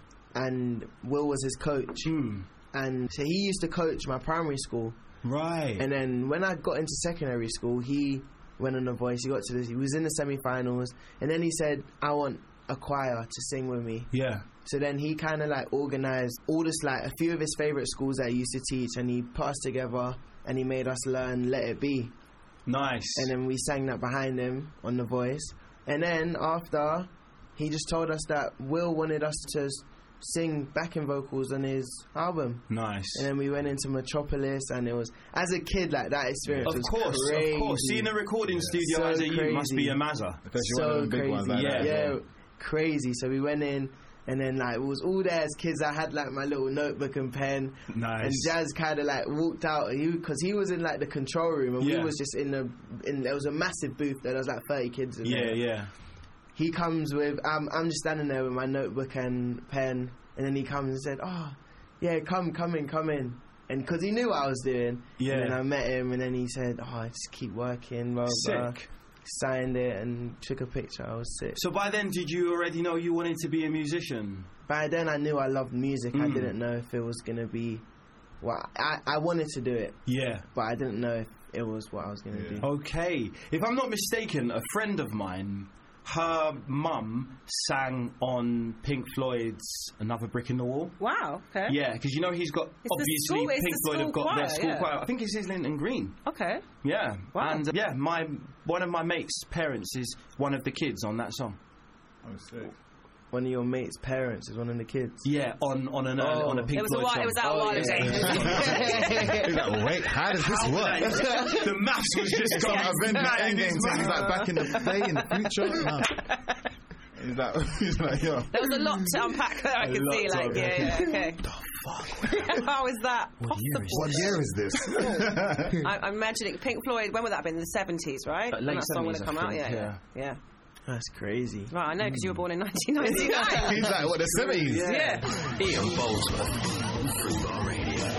and Will was his coach. Hmm. And so he used to coach my primary school. Right. And then when I got into secondary school, he went on The Voice. He got to this. He was in the semi-finals, and then he said, "I want a choir to sing with me." Yeah. So then he kind of like organized all this, like a few of his favorite schools that he used to teach, and he put us together and he made us learn Let It Be. Nice. And then we sang that behind him on The Voice. And then after, he just told us that Will wanted us to s- sing backing vocals on his album. Nice. And then we went into Metropolis, and it was, as a kid, like that experience Of was course, crazy. of course. Seeing a recording studio So as a youth must be crazy. a mazza. So crazy. like yeah, that as yeah, well. crazy. So we went in, and then like it was all there as kids. I had like my little notebook and pen. Nice. And Jazz kind of like walked out, he because he was in like the control room, and Yeah. we was just in the in. There was a massive booth there. There was like thirty kids in Yeah, there. yeah. He comes with. I'm I'm just standing there with my notebook and pen, and then he comes and said, "Oh, yeah, come, come in, come in." And because he knew what I was doing, Yeah. And then I met him, and then he said, "Oh, just keep working." Blah, blah. Sick. Signed it and took a picture. I was sick. So by then, did you already know you wanted to be a musician? By then, I knew I loved music. I Mm. didn't know if it was gonna be. Well, I I wanted to do it, Yeah. but I didn't know if it was what I was gonna do. Okay. If I'm not mistaken, a friend of mine, her mum sang on Pink Floyd's Another Brick in the Wall. Wow. Okay. Yeah, because you know he's got, the obviously, school- it's Pink the Floyd school have got choir, their school yeah. choir. I think it's Islington Green. Okay. Yeah. Wow. And uh, yeah, my one of my mates' parents is one of the kids on that song. Oh, sick. One of your mates' parents is one of the kids. Yeah, on on an early, Oh. on a Pink It was a Floyd while- song. it was out a Oh, while yeah. ago. He's like, wait, how does this How work? did I- the maths was just Some going Avengers mad in his Endgame thing, mind. like back in the day, in the future. No. He's like, he's like, yo. There was a lot to unpack there. I A could lot see, to like, unpack. yeah, yeah, okay. How is that What year is, what year is this? I, I'm imagining Pink Floyd. When would that have been? In the seventies, right? Uh, late When that song would seventies, have come I out. think, Yeah, yeah, yeah. That's crazy. Right, I know because you were born in nineteen ninety-nine. He's like, what, the seventies? Yeah. yeah. Ian Boldsworth on Fubar Radio.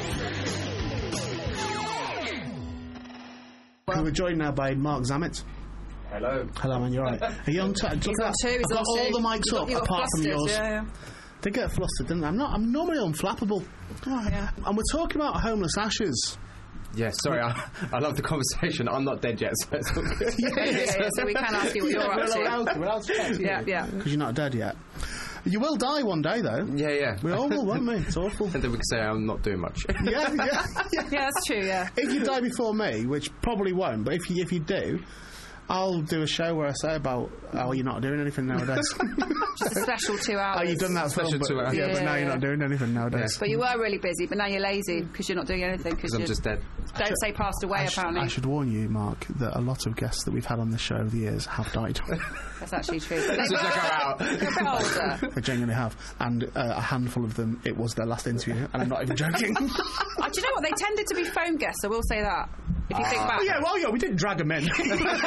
Well, we're joined now by Mark Zammit. Hello. Hello, man. You're right. Are you on t- He's on two. He's I've got on all two. the mics You got- up you got apart from flustered, yours. yeah, yeah. They get flustered, didn't they? I'm not. I'm normally unflappable. Oh yeah. And we're talking about homeless ashes. Yeah, sorry, I, I love the conversation. I'm not dead yet, so it's all good. yeah, yeah, yeah, so we can ask you what you're up to. We're allowed to, we're allowed to chat to you. Yeah, yeah. Because you're not dead yet. You will die one day, though. Yeah, yeah. We all will, won't we? It's awful. And then we can say I'm not doing much. yeah, yeah, yeah. Yeah, that's true, yeah. If you die before me, which probably won't, but if you, if you do, I'll do a show where I say about how you're not doing anything nowadays. Just a special two hours. Oh, you've done that Special film, but, two hours. yeah, but now Yeah. you're not doing anything nowadays. But you were really busy, but now you're lazy because you're not doing anything. Because I'm just dead. Don't say passed away, I sh- apparently. I should warn you, Mark, that a lot of guests that we've had on this show over the years have died. That's actually true. But Just look her out. They're a bit older. They genuinely have. And uh, a handful of them, it was their last interview, and I'm not even joking. Oh, do you know what? They tended to be phone guests, I will say that. If you think Oh, back. yeah, well, yeah, we didn't drag them in. We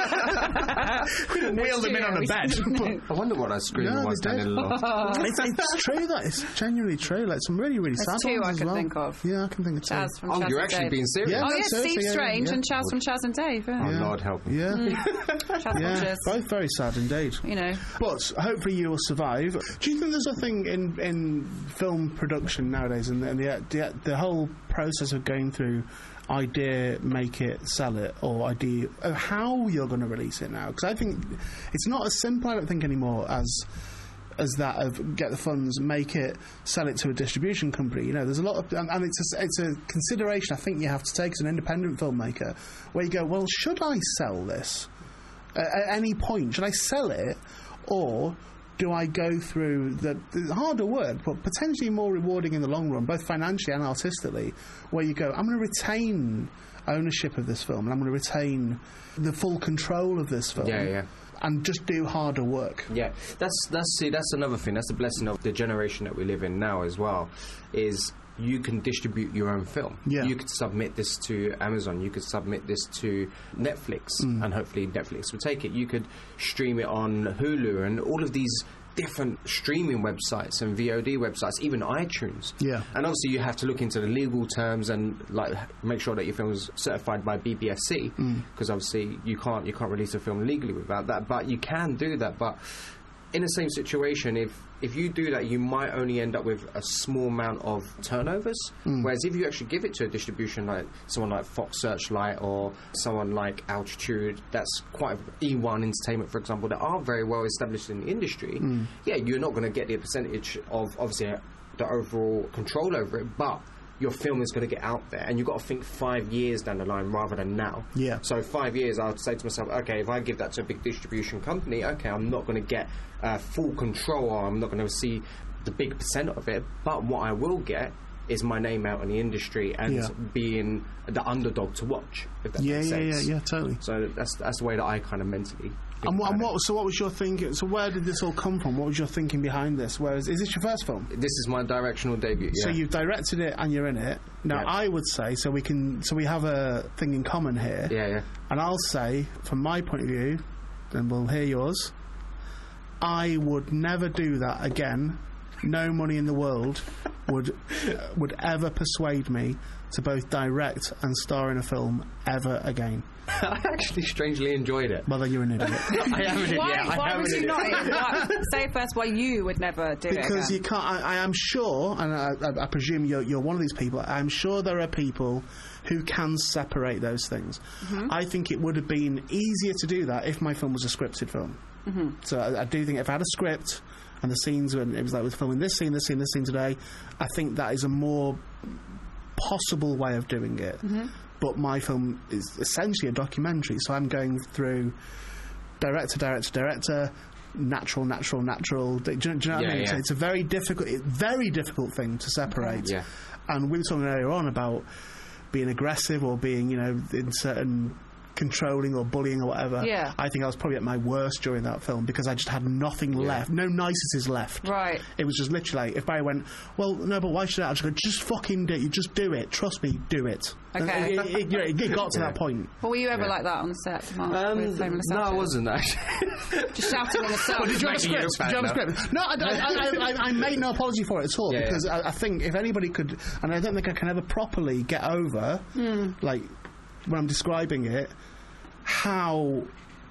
didn't wheel them in on a bed. I wonder what I screamed No, when I was they standing did. aloft. it's, it's true, that. It's genuinely true. Like, some really, really There's sad two ones I as can well. think of. Yeah, I can think of two. Chaz from Oh, Chaz you're and actually Dave. being serious? Yeah, Oh, no, yeah, seriously, Steve yeah, Strange yeah. and Chaz from Chaz and Dave. Yeah. Oh, Lord help me. Yeah. Chaz Yeah, watches. both very sad indeed. You know. But hopefully you will survive. Do you think there's a thing in, in film production nowadays, and, and the, the the whole process of going through idea, make it, sell it, or idea of how you're going to release it now? Because I think it's not as simple, I don't think, anymore as as that of get the funds, make it, sell it to a distribution company. You know, there's a lot of, and, and it's a, it's a consideration I think you have to take as an independent filmmaker, where you go, well, should I sell this at, at any point? Should I sell it, or do I go through the, the harder work, but potentially more rewarding in the long run, both financially and artistically, where you go, I'm going to retain ownership of this film, and I'm going to retain the full control of this film. Yeah, yeah. And just do harder work. Yeah, that's that's see that's another thing. That's the blessing of the generation that we live in now as well. Is you can distribute your own film. Yeah. You could submit this to Amazon. You could submit this to Netflix, Mm. and hopefully Netflix will take it. You could stream it on Hulu and all of these different streaming websites and V O D websites, even iTunes. Yeah. And obviously you have to look into the legal terms and like make sure that your film is certified by B B F C, because Mm. obviously you can't you can't release a film legally without that. But you can do that. But in the same situation, if if you do that, you might only end up with a small amount of turnovers. Mm. Whereas if you actually give it to a distribution like someone like Fox Searchlight or someone like Altitude, that's quite E one Entertainment, for example, that are very well established in the industry. Mm. Yeah, you're not going to get the percentage of obviously uh, the overall control over it, but your film is going to get out there, and you've got to think five years down the line rather than now. Yeah. So five years, I'd say to myself, okay, if I give that to a big distribution company, okay, I'm not going to get uh, full control, or I'm not going to see the big percent of it, but what I will get is my name out in the industry and Yeah. being the underdog to watch, if that Yeah, makes yeah, sense. yeah, yeah, totally. So that's that's the way that I kind of mentally think And what, and about it. what? So what was your thinking? So where did this all come from? What was your thinking behind this? Whereas, is this your first film? This is my directional debut, yeah. So you've directed it and you're in it. Now Yeah. I would say, so we can, so we have a thing in common here. Yeah, yeah. And I'll say, from my point of view, then we'll hear yours. I would never do that again. No money in the world would uh, would ever persuade me to both direct and star in a film ever again. I actually strangely enjoyed it. Well, then you're an idiot. I am an idiot. Why, I why am would an you idiot. not? Why, say first why you would never do it Because again. you can't. I, I am sure, and I, I, I presume you're, you're one of these people. I'm sure there are people who can separate those things. Mhm. I think it would have been easier to do that if my film was a scripted film. Mm-hmm. So I, I do think if I had a script and the scenes, and it was like we're filming this scene, this scene, this scene today, I think that is a more possible way of doing it. Mm-hmm. But my film is essentially a documentary, so I'm going through director, director, director, natural, natural, natural. Do you, do you know what Yeah, I mean? yeah. So it's a very difficult, very difficult thing to separate. Yeah. And we were talking earlier on about being aggressive or being, you know, in certain controlling or bullying or whatever. Yeah. I think I was probably at my worst during that film because I just had nothing left, no niceties left. Right. It was just literally like, if Barry went, well, no, but why should I? I just go, just fucking do it. You just do it. Trust me, do it. Okay. And it, it, you know, it got to Yeah. that point. Well, were you ever Yeah. like that on the set, Mark? Um, with Flameless no, I Actors? wasn't actually. Just shouting in the sun. Well, did you have a Making you script? a Did you have a fan script? No, I, I, I, I, I made no apology for it at all Yeah, because yeah. I, I think if anybody could, and I don't think I can ever properly get over, Hmm. like when I'm describing it, how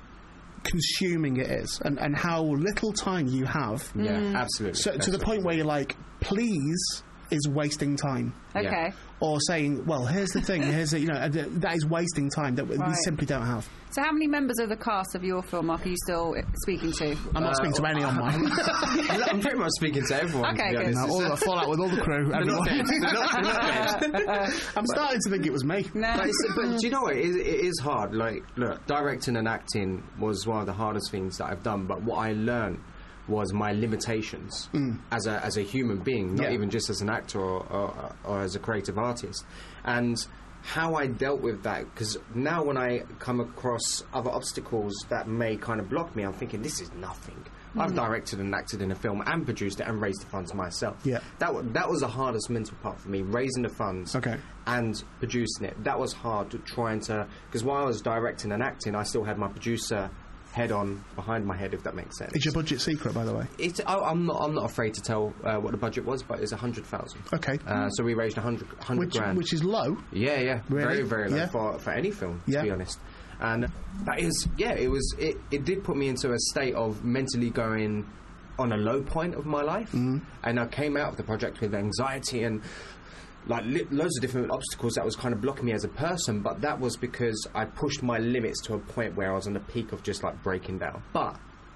consuming it is and, and how little time you have. Yeah, Mm. absolutely. So to the Absolutely. point where you're like, please is wasting time. Okay. Yeah. Or saying, well, here's the thing, here's the, you know, and, uh, that is wasting time that we Right. simply don't have. So how many members of the cast of your film, Mark, are you still speaking to? I'm not speaking to any on mine. I'm pretty much speaking to everyone. Okay, to be good. honest. No, all, I fall out with all the crew. They're not everyone. dead. They're not- they're not dead. I'm starting to think it was me. But, it's, but do you know what? It is, it is hard. Like, look, directing and acting was one of the hardest things that I've done. But what I learned was my limitations Mm. as a as a human being, not Yeah. even just as an actor or, or, or as a creative artist, and how I dealt with that. Because now when I come across other obstacles that may kind of block me, I'm thinking this is nothing. I've Mm. directed and acted in a film and produced it and raised the funds myself. Yeah. That wa- that was the hardest mental part for me, raising the funds Okay. and producing it. That was hard to trying to, because while I was directing and acting, I still had my producer head on behind my head, if that makes sense. Is your budget secret, by the way? It's, I, I'm not. I'm not afraid to tell uh, what the budget was, but it's a hundred thousand. Okay. Uh, so we raised a hundred, hundred Which, grand. which is low. Yeah, yeah, Really? very, very low Yeah. for for any film, to Yeah. be honest. And that is, yeah, it was. It, it did put me into a state of mentally going on a low point of my life, Mm-hmm. and I came out of the project with anxiety and like li- loads of different obstacles that was kind of blocking me as a person. But that was because I pushed my limits to a point where I was on the peak of just like breaking down. But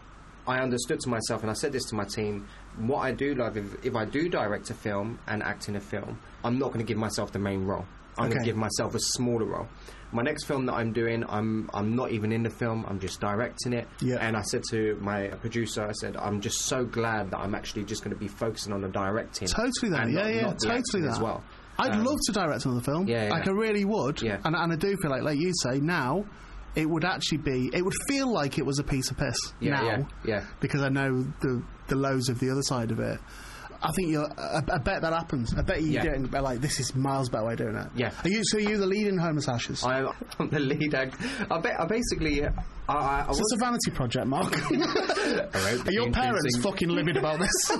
I understood to myself, and I said this to my team, what I do love, if, if I do direct a film and act in a film, I'm not going to give myself the main role. I'm going Okay. to give myself a smaller role. My next film that I'm doing, I'm I'm not even in the film, I'm just directing it. Yeah. And I said to my producer, I said, I'm just so glad that I'm actually just going to be focusing on the directing. Totally that, and yeah, not, yeah, not the totally acting that. as well. I'd Um, love to direct another film. Yeah, yeah. Like I really would. Yeah. And, and I do feel like, like you say, now it would actually be, it would feel like it was a piece of piss Yeah, now. yeah, yeah. Because I know the the lows of the other side of it. I think you're. I, I bet that happens. I bet you Yeah. do it. And be like, this is miles better way of doing it. Yeah. Are you? So are you the lead in Homeless Ashes? I'm, I'm the lead act. I, bet, I basically. I, I, I Is was, this a vanity project, Mark? Alright, Are your the parents influencing- fucking livid about this?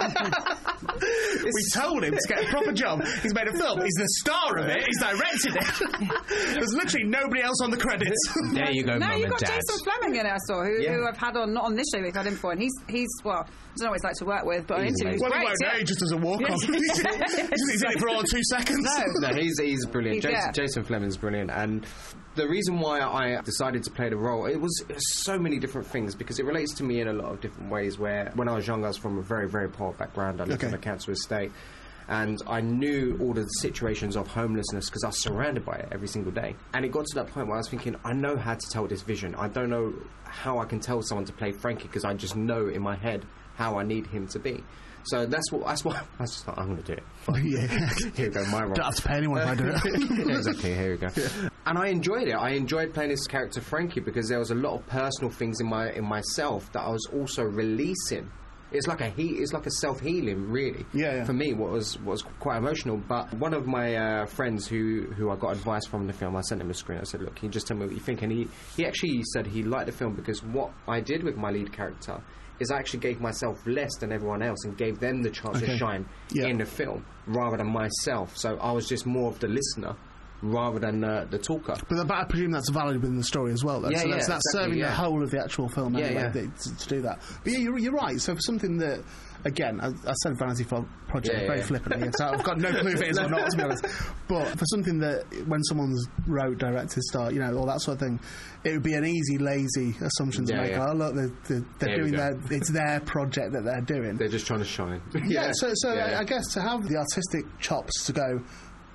we told him to get a proper job. He's made a film. He's the star of it. He's directed it. There's literally nobody else on the credits. There you go, No, Mum you've and got Dad. Jason Fleming in it, I saw, who, Yeah. who I've had on, not on this show, we've had him before, and he's, he's well, I don't know what it's like to work with, but on He's interviews, well, he great. won't know. yeah. He just does a walk on. he's, he's in it for all two seconds. No. No, he's he's brilliant. He's- Jason, yeah. Jason Fleming's brilliant, and the reason why I decided to play the role, it was, it was so many different things because it relates to me in a lot of different ways. Where when I was young, I was from a very very poor background. I lived Okay. in a cancer estate, and I knew all the situations of homelessness because I was surrounded by it every single day. And it got to that point where I was thinking, I know how to tell this vision. I don't know how I can tell someone to play Frankie because I just know in my head how I need him to be. So that's what that's what I was just like, I'm going to do it. Yeah. Here we go, my role. Don't have to pay anyone if I do it. Yeah, exactly, here we go. And I enjoyed it. I enjoyed playing this character Frankie because there was a lot of personal things in my in myself that I was also releasing. It's like a he. It's like a self healing, really. Yeah, yeah. For me, what was was quite emotional. But one of my uh, friends who who I got advice from the film, I sent him a screen. I said, "Look, can you just tell me what you think?" And he he actually said he liked the film because what I did with my lead character is I actually gave myself less than everyone else and gave them the chance Okay. to shine Yeah. in the film rather than myself. So I was just more of the listener rather than uh, the talker. But, but I presume that's valid within the story as well, though. Yeah, so that's, yeah, that's exactly, serving yeah. the whole of the actual film Yeah, anyway, yeah. that- to, to do that. But yeah, you're, you're right. So for something that, again, I, I said Vanity Fair project Yeah, yeah, very yeah. flippantly, so I've got no clue if it is or not, to be honest. But for something that, when someone's wrote, directed, start, you know, all that sort of thing, it would be an easy, lazy assumption to Yeah, make. yeah. Oh, look, they're, they're, they're There we doing go. their, it's their project that they're doing. They're just trying to shine. Yeah, so, so Yeah, I, yeah. I guess to have the artistic chops to go,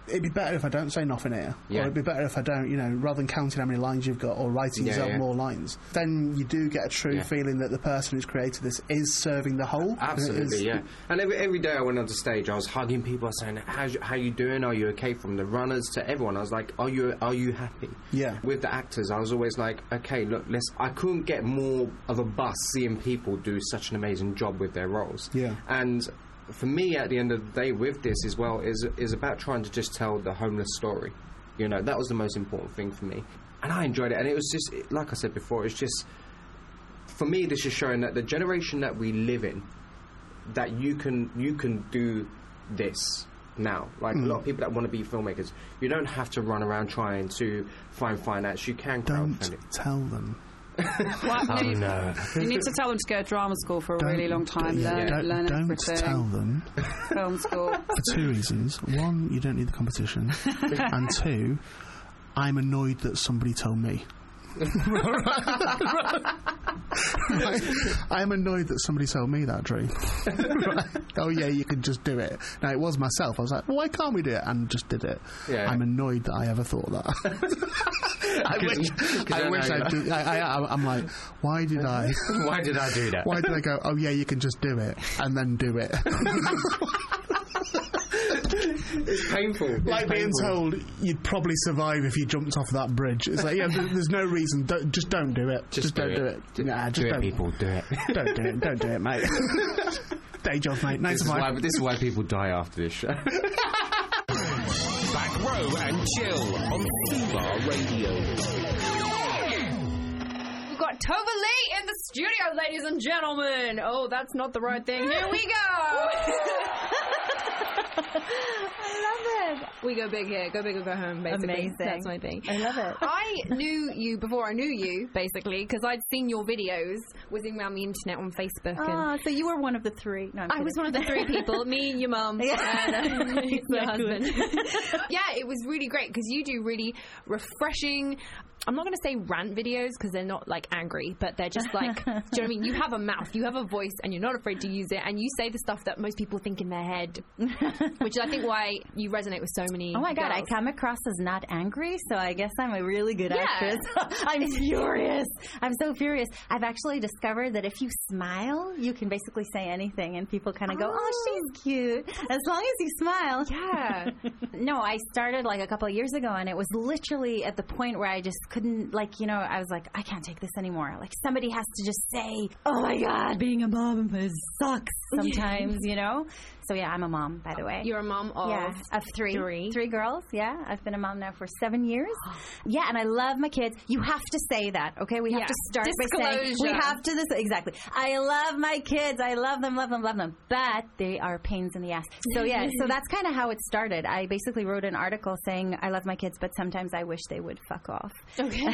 it'd be better if I don't say nothing here. Yeah. Or it'd be better if I don't, you know, rather than counting how many lines you've got or writing Yeah, yourself yeah. more lines. Then you do get a true Yeah. feeling that the person who's created this is serving the whole. Absolutely, It is- yeah. And every, every day I went onto stage, I was hugging people, I was saying, How's you, how you doing? Are you okay? From the runners to everyone. I was like, are you are you happy? Yeah. With the actors, I was always like, okay, look, let's. I couldn't get more of a buzz seeing people do such an amazing job with their roles. Yeah. And for me, at the end of the day, with this as well, is is about trying to just tell the homeless story. You know, that was the most important thing for me, and I enjoyed it. And it was just, like I said before, it's just, for me, this is showing that the generation that we live in, that you can you can do this now. Like Mm. a lot of people that want to be filmmakers, you don't have to run around trying to find finance. You can Don't crowdfund it. tell them. What? Oh, you, no. you need to tell them to go to drama school for a Don't- really long time. yeah, Learn, don't, learn don't everything. tell them. Film school. For two reasons. One, you don't need the competition. And two, I'm annoyed that somebody told me. Right. I'm annoyed that somebody told me that, Drew. Right. Oh yeah, you can just do it. Now it was myself. I was like, well, why can't we do it? And just did it. Yeah. I'm annoyed that I ever thought that. I wish. I wish I do. I, I, I'm like, why did I? Why did I do that? Why did I go? Oh yeah, you can just do it, and then do it. It's painful. It's Like being painful. told you'd probably survive if you jumped off that bridge. It's like, yeah, there- there's no reason. Don't, just don't do it. Just, do don't it. do it. Nah, just do it, don't. people. Do it. Don't do it. Don't do it, mate. Day job, mate. Nine This to is, five. why, this is why people die after this show. Back row and chill on Fubar Radio. We've got Tova Lee in the studio, ladies and gentlemen. Oh, that's not the right thing. Here we go. I love it. We go big here. Go big or go home, basically. Amazing. That's my thing. I love it. I knew you before I knew you, basically, because I'd seen your videos whizzing around the internet on Facebook. and Oh, so you were one of the three. No, I'm I was kidding. one of the three people, me, your mum, Yeah. and uh, your Exactly. husband. Yeah, it was really great because you do really refreshing, I'm not going to say rant videos because they're not like angry, but they're just like, do you know what I mean? You have a mouth, you have a voice, and you're not afraid to use it, and you say the stuff that most people think in their head, which is, I think, why you resonate with so many Oh my god, I girls. come across as not angry, so I guess I'm a really good Yeah. actress. I'm furious. I'm so furious. I've actually discovered that if you smile, you can basically say anything, and people kind of go, "Oh, she's cute," as long as you smile. Yeah. No, I started like a couple of years ago, and it was literally at the point where I just couldn't, like, you know, I was like, I can't take this anymore. Like, somebody has to just say, "Oh my god, being a mom is sucks sometimes," you know. So yeah, I'm a mom, by the way. You're a mom of yeah, of three, three, three girls. Yeah, I've been a mom now for seven years. Yeah, and I love my kids. You have to say that, okay? We have Yeah. to start by saying we Disclosure. have to this exactly. I love my kids. I love them, love them, love them. But they are pains in the ass. So yeah, so that's kind of how it started. I basically wrote an article saying I love my kids, but sometimes I wish they would fuck off. Okay.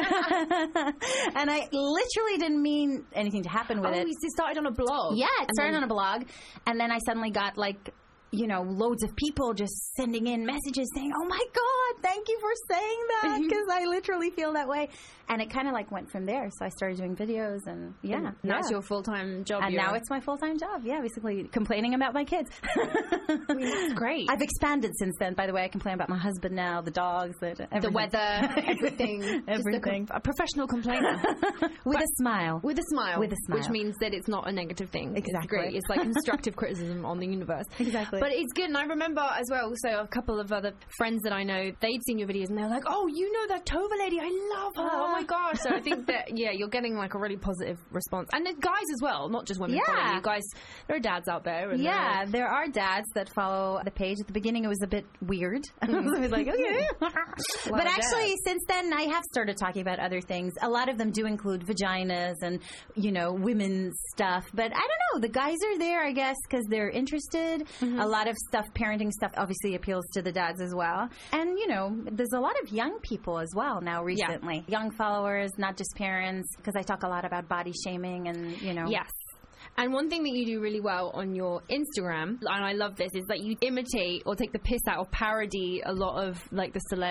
And I literally didn't mean anything to happen with Oh, it. you started on a blog. Yeah, it And started then- on a blog, and then I suddenly got like, you know, loads of people just sending in messages saying, "Oh my god, thank you for saying that," because I literally feel that way. And it kind of like went from there. So I started doing videos, and yeah, And that's yeah. your full-time job. And You're- now it's my full-time job. Yeah, basically complaining about my kids. That's great. I've expanded since then. By the way, I complain about my husband now, the dogs, the, the everything. weather, everything. Everything. Just a, com- a professional complainer. With a smile. With a smile. With a smile. Which means that it's not a negative thing. Exactly. It's great. It's like constructive criticism on the universe. Exactly. But it's good. And I remember as well, so a couple of other friends that I know, they'd seen your videos and they're like, "Oh, you know that Tova lady? I love her. Oh my gosh." So I think that, yeah, you're getting like a really positive response. And the guys as well, not just women Yeah. following you. Guys, there are dads out there. And Yeah, they're- there are dads that follow the page. At the beginning, it was a bit weird. I was like, okay. But actually, since then, I have started talking about other things. A lot of them do include vaginas and, you know, women's stuff. But I don't know. The guys are there, I guess, because they're interested. Mm-hmm. A lot of stuff, parenting stuff, obviously appeals to the dads as well. And, you know, there's a lot of young people as well now recently. Young followers, not just parents, because I talk a lot about body shaming and, you know. Yes. And one thing that you do really well on your Instagram, and I love this, is that you imitate or take the piss out of parody a lot of like the celebs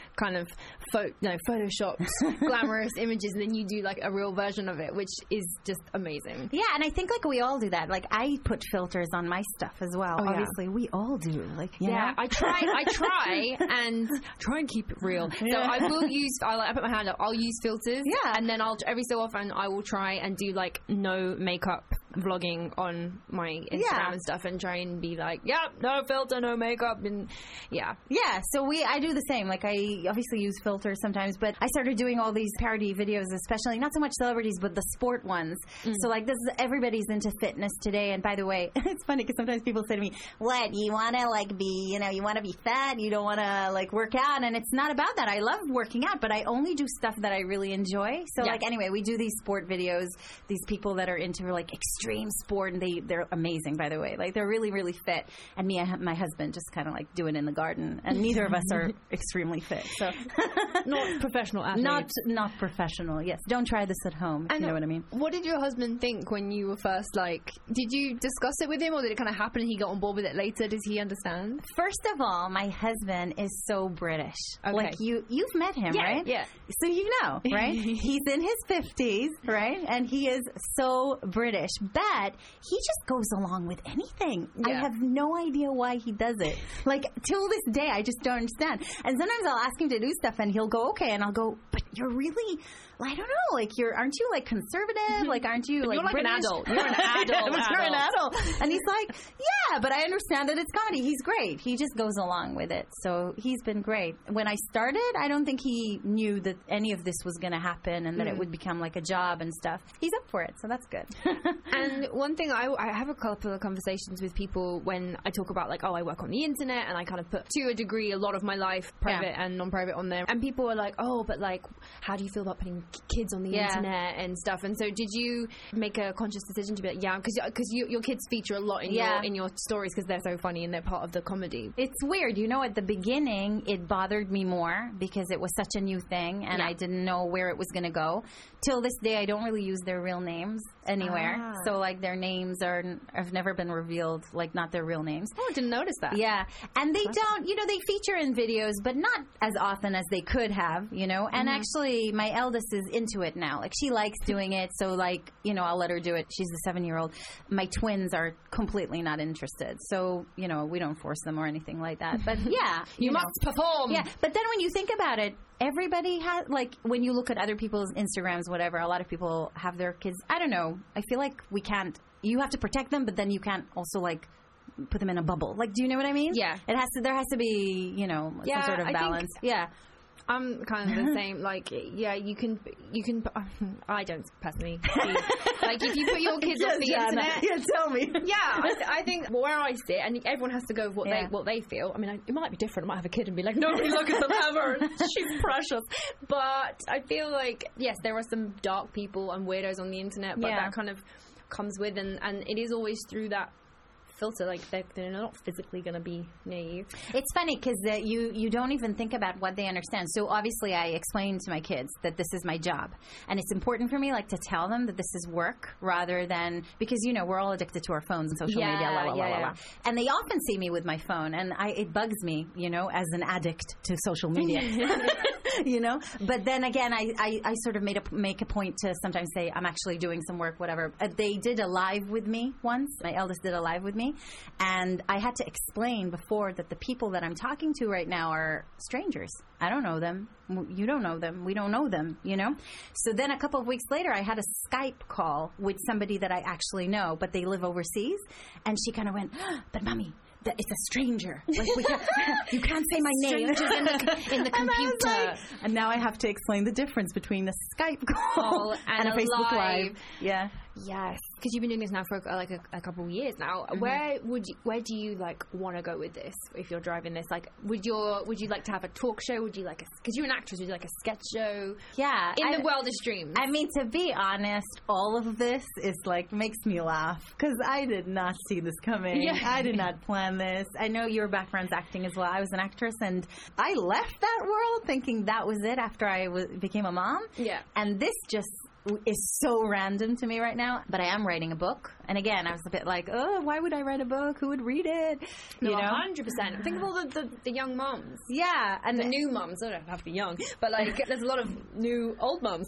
kind of pho- no, photoshopped glamorous images, and then you do like a real version of it, which is just amazing. Yeah, and I think like we all do that. Like I put filters on my stuff as well. Oh, yeah. Obviously, we all do. Like you yeah, know? I try. I try and try and keep it real. Yeah. So I will use. I like. I put my hand up. I'll use filters. Yeah, and then I'll every so often I will try and do like no makeup vlogging on my Instagram Yeah. and stuff, and try and be like, yeah, no filter, no makeup, and yeah, Yeah, so we I do the same. Like I obviously use filters sometimes, but I started doing all these parody videos, especially not so much celebrities, but the sport ones. Mm. So like this is everybody's into fitness today. And by the way, it's funny because sometimes people say to me, "What you want to like be? You know, you want to be fat? You don't want to like work out?" And it's not about that. I love working out, but I only do stuff that I really enjoy. So Yeah. like anyway, we do these sport videos. These people that are into like extreme sport, and they they're amazing, by the way. Like they're really really fit. And me and my husband just kind of like do it in the garden, and neither of us are extremely fit. So not professional athletes. Not not professional. Yes, don't try this at home. If And you know what I mean. What did your husband think when you were first like? Did you discuss it with him, or did it kind of happen and he got on board with it later? Does he understand? First of all, my husband is so British. Okay. Like you, you've met him, Yeah, right? yeah. So you know, right? He's in his fifties, right? And he is so British, but he just goes along with anything. I Yeah. have no idea why he does it. Like till this day, I just don't understand. And sometimes I'll ask him to do stuff, and he'll go, "Okay," and I'll go, "But you're really." I don't know, like you're, aren't you like conservative? Like, aren't you like You're like an British? adult. You're an adult, But you're an adult. adult. And he's like, yeah, but I understand that it's comedy. He's great. He just goes along with it. So he's been great. When I started, I don't think he knew that any of this was going to happen and that Mm. it would become like a job and stuff. He's up for it, so that's good. And one thing, I, I have a couple of conversations with people when I talk about like, oh, I work on the internet, and I kind of put to a degree a lot of my life, private and non-private, on there. And people are like, oh, but like, how do you feel about putting kids on the Yeah. internet and stuff? And so, did you make a conscious decision to be like, yeah, because because you, your kids feature a lot in Yeah. your in your stories because they're so funny and they're part of the comedy. It's weird. You know, at the beginning, it bothered me more because it was such a new thing and Yeah. I didn't know where it was going to go. Till this day, I don't really use their real names anywhere. Ah. So, like, their names are have never been revealed, like, not their real names. Oh, I didn't notice that. Yeah. And they don't, you know, they feature in videos, but not as often as they could have, you know. And Mhm. actually, my eldest is into it now. Like, she likes doing it. So, like, you know, I'll let her do it. She's the seven-year-old. My twins are completely not interested. So, you know, we don't force them or anything like that. But, yeah. You know. must perform. Yeah. But then when you think about it, everybody has, like, when you look at other people's Instagrams, whatever, a lot of people have their kids. I don't know. I feel like we can't, you have to protect them, but then you can't also, like, put them in a bubble. Like, do you know what I mean? Yeah. It has to, there has to be, you know, Yeah, some sort of I think- balance. Yeah. I'm kind of the same. Like, yeah, you can, you can. I don't personally. See, like, if you put your kids Yeah, off the Jana. internet, Yeah, tell me. Yeah, I, th- I think where I sit, and everyone has to go with what Yeah. they what they feel. I mean, I, it might be different. I might have a kid and be like, nobody look at them ever. She's precious. But I feel like yes, there are some dark people and weirdos on the internet, but Yeah. that kind of comes with, and and it is always through that filter. Like they're, they're not physically going to be near you. It's funny because uh, you you don't even think about what they understand. So obviously, I explain to my kids that this is my job, and it's important for me like to tell them that this is work rather than because you know we're all addicted to our phones and social Yeah, media, la, la, yeah, la, la, yeah. la. And they often see me with my phone, and I it bugs me, you know, as an addict to social media. You know, but then again, I, I, I sort of made a make a point to sometimes say I'm actually doing some work, whatever. Uh, they did a live with me once. My eldest did a live with me, and I had to explain before that the people that I'm talking to right now are strangers. I don't know them. You don't know them. We don't know them. You know. So then a couple of weeks later, I had a Skype call with somebody that I actually know, but they live overseas, and she kind of went, "But mommy, that it's a stranger. Like we can't, you can't say my name." Strangers in the, in the And I was computer. like- and now I have to explain the difference between a Skype call and, a a Facebook live. Live. Yeah. Yes, because you've been doing this now for uh, like a, a couple of years now. Mhm. Where would you, where do you like want to go with this? If you're driving this, like, would your would you like to have a talk show? Would you like a because you're an actress? Would you like a sketch show? Yeah. in I- the wildest dreams. I mean, to be honest, all of this is like makes me laugh because I did not see this coming. Yeah. I did not plan this. I know your background's acting as well. I was an actress, and I left that world thinking that was it after I w- became a mom. Yeah. And this just is so random to me right now. But I am writing a book, and again, I was a bit like, oh, why would I write a book? Who would read it? No, You know, one hundred percent. Think of all the, the, the young mums. Yeah, and the new mums. They don't have to be young, but like there's a lot of new old mums.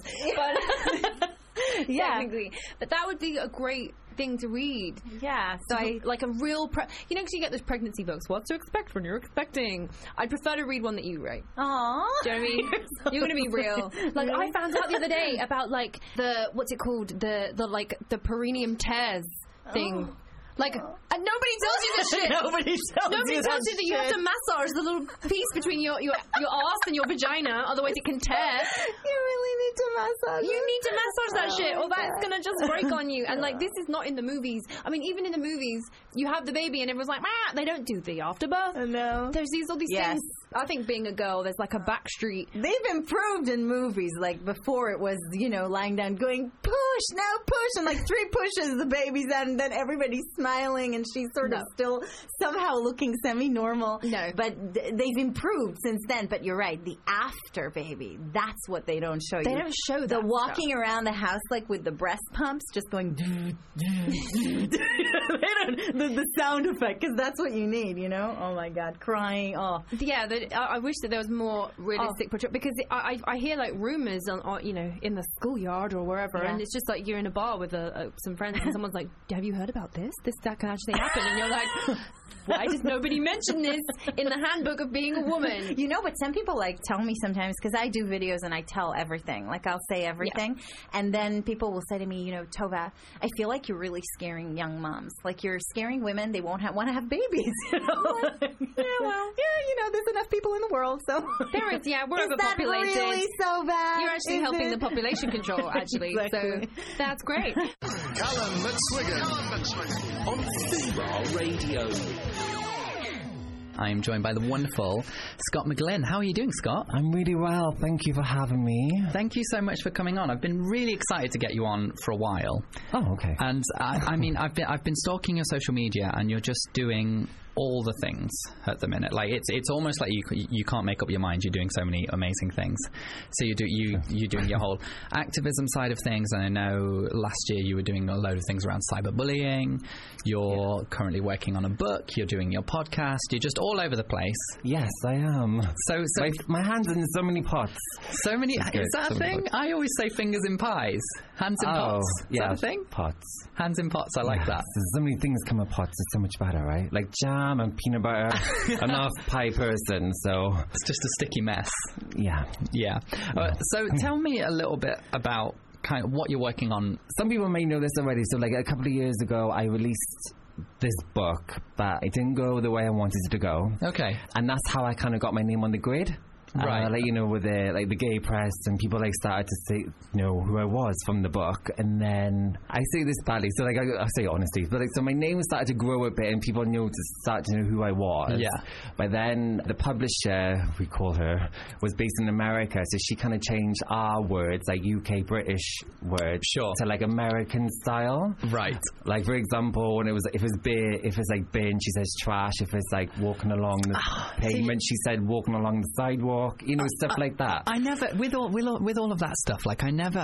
But Yeah. technically, but that would be a great thing to read. Yeah, so I like a real, pre- you know, because you get those pregnancy books. What to expect when you're expecting? I'd prefer to read one that you write. Aww. Do you know what I mean? You're gonna be real. Like I found out the other day about like the what's it called the the like the perineum tears thing. Oh. Like, and nobody tells you this shit. Nobody tells Nobody you tells that you that you have shit. to massage the little piece between your your your ass and your vagina, otherwise it can tear. You really need to massage. You need to massage that Oh shit, my or that's God. gonna just break on you. And like, this is not in the movies. I mean, even in the movies, you have the baby, and everyone's like, "Ah!" They don't do the afterbirth. No. There's these all these Yes. things. I think being a girl, there's like a backstreet. They've improved in movies. Like before, it was, you know, lying down, going push, now push, and like three pushes, the baby's out, and then everybody's smiling, and she's sort No. of still somehow looking semi-normal. No, but th- they've improved since then. But you're right, the after baby, that's what they don't show you. They don't show the that walking stuff. around the house like with the breast pumps, just going. they don't, the, the sound effect, because that's what you need, you know. Oh my God, crying. Oh, Yeah, that, I, I wish that there was more realistic portrayal, because I, I I hear like rumors on, on you know in the schoolyard or wherever, Yeah. and it's just like you're in a bar with uh, uh, some friends, and someone's like, "Have you heard about this? This that can actually happen," and you're like, "Why does nobody mention this in the handbook of being a woman?" You know, but some people like tell me sometimes, because I do videos and I tell everything. Like I'll say everything, and then people will say to me, you know, Tova, I feel like you're really scaring young moms. Like you're scaring women; they won't have, want to have babies. You know? Yeah, well, yeah, you know, there's enough people in the world, so There is, yeah, we're Is that overpopulated. really so bad? You're actually Is helping it? the population control, actually. Exactly. So that's great. Callum McSwiggan on Fubar Radio. I am joined by the wonderful Scott McGlynn. How are you doing, Scott? I'm really well. Thank you for having me. Thank you so much for coming on. I've been really excited to get you on for a while. Oh, okay. And I, I mean, I've been I've been stalking your social media, and you're just doing all the things at the minute. Like it's it's almost like you you can't make up your mind. You're doing so many amazing things. So you do you you're doing your whole activism side of things. And I know last year you were doing a load of things around cyberbullying. You're yeah. currently working on a book. You're doing your podcast. You're just all over the place. Yes, I am. So, so my, my hands in so many pots. So many. That's is good. that so a thing? I always say fingers in pies. Hands in oh, pots. Is yeah, that a thing? Pots. Hands in pots. I like yes, that. So many things come in pots. It's so much better, right? Like jam and peanut butter. I'm not a pie person, so it's just a sticky mess. Yeah, yeah. Uh, so tell me a little bit about kind of what you're working on. Some people may know this already. So, like a couple of years ago, I released this book, but it didn't go the way I wanted it to go. Okay, and that's how I kind of got my name on the grid. Right, uh, like you know, with the like the gay press and people like started to say, you know, who I was from the book, and then I say this badly, so like I, I say honesty, but like so my name started to grow a bit, and people knew to start to know who I was. Yeah. But then the publisher, we call her, was based in America, so she kind of changed our words, like U K British words, sure, to like American style. Right. Like for example, when it was if it's beer, if it's like bin, she says trash. If it's like walking along the pavement, she said walking along the sidewalk. You know, stuff like that. I never, with all, with all with all of that stuff, like I never,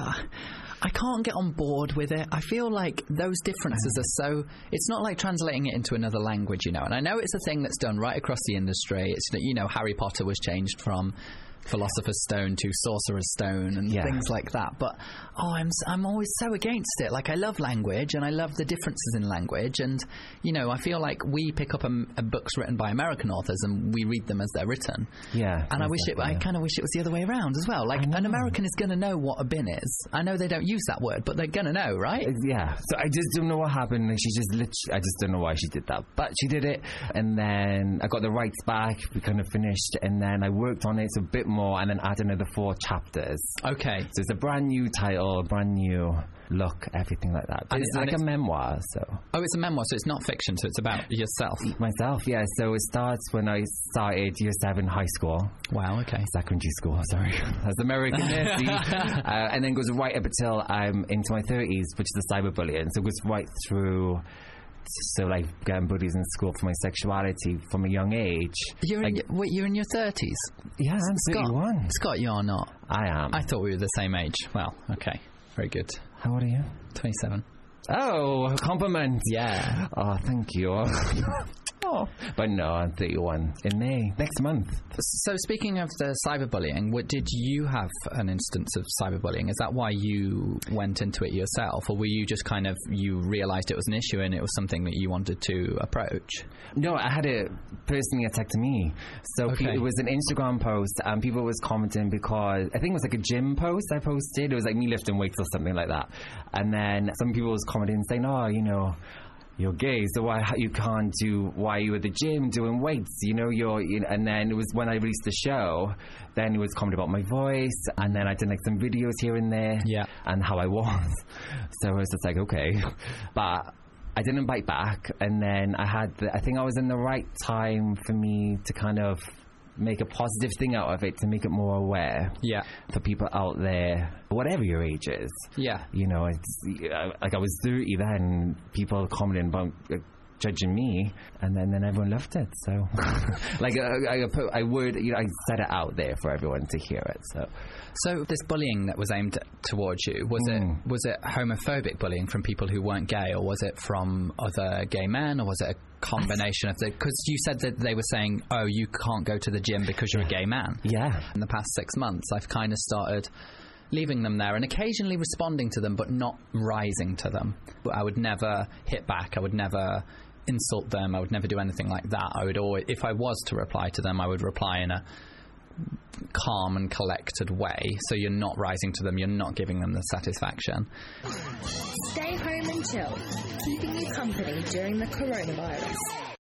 I can't get on board with it. I feel like those differences are so, it's not like translating it into another language, you know, and I know it's a thing that's done right across the industry. It's, you know, Harry Potter was changed from Philosopher's Stone to Sorcerer's Stone and yeah. things like that, but oh I'm I'm always so against it. Like I love language and I love the differences in language, and you know I feel like we pick up a, a books written by American authors and we read them as they're written, yeah and exactly, I wish it I kind of wish it was the other way around as well. Like an American is going to know what a bin is. I know they don't use that word, but they're going to know, right? Yeah, so I just don't know what happened. Like she just literally, I just don't know why she did that, but she did it, and then I got the rights back, we kind of finished, and then I worked on it a bit more, and then add another four chapters. Okay. So it's a brand new title, brand new look, everything like that. But And it's it- like and a it's- memoir, so. Oh, it's a memoir, so it's not fiction, so it's about yourself. Myself, yeah. So it starts when I started year seven high school. Wow, okay. Secondary school, sorry. That's American, yeah, see? uh, and then goes right up until I'm into my thirties, which is the cyberbullying. So it goes right through... So, like, getting bullies in school for my sexuality from a young age. You're in, like, your- wait, you're in your thirties? Yeah, I'm Scott, thirty-one. Scott, you're not. I am. I thought we were the same age. Well, okay. Very good. How old are you? twenty-seven. Oh, compliment. Yeah. Oh, thank you. Oh. But no, I'm thirty-one in May, next month. So speaking of the cyberbullying, what, did you have an instance of cyberbullying? Is that why you went into it yourself, or were you just kind of, you realised it was an issue and it was something that you wanted to approach? No, I had it personally attacked me. So Okay. pe- it was an Instagram post and people was commenting because, I think it was like a gym post I posted. It was like me lifting weights or something like that. And then some people was commenting saying, oh, you know, you're gay, so why you can't do, why are you at the gym doing weights, you know, you're, you know, and then it was when I released the show, then it was commenting about my voice, and then I did like some videos here and there, yeah, and how I was, so I was just like, okay, but I didn't bite back, and then I had, the, I think I was in the right time for me to kind of make a positive thing out of it, to make it more aware, yeah, for people out there, whatever your age is, yeah, you know, it's uh, like I was thirty then, people commenting about uh, judging me, and then, then everyone loved it. So, like uh, I, put, I would, you know, I set it out there for everyone to hear it. So, so this bullying that was aimed towards you, was Mm. it was it homophobic bullying from people who weren't gay, or was it from other gay men, or was it a combination of the? Because you said that they were saying, "Oh, you can't go to the gym because you're a gay man." Yeah. In the past six months, I've kind of started leaving them there and occasionally responding to them, but not rising to them. I would never hit back. I would never insult them. I would never do anything like that. I would always, if I was to reply to them, I would reply in a calm and collected way. So you're not rising to them. You're not giving them the satisfaction. Stay home and chill, keeping you company during the coronavirus.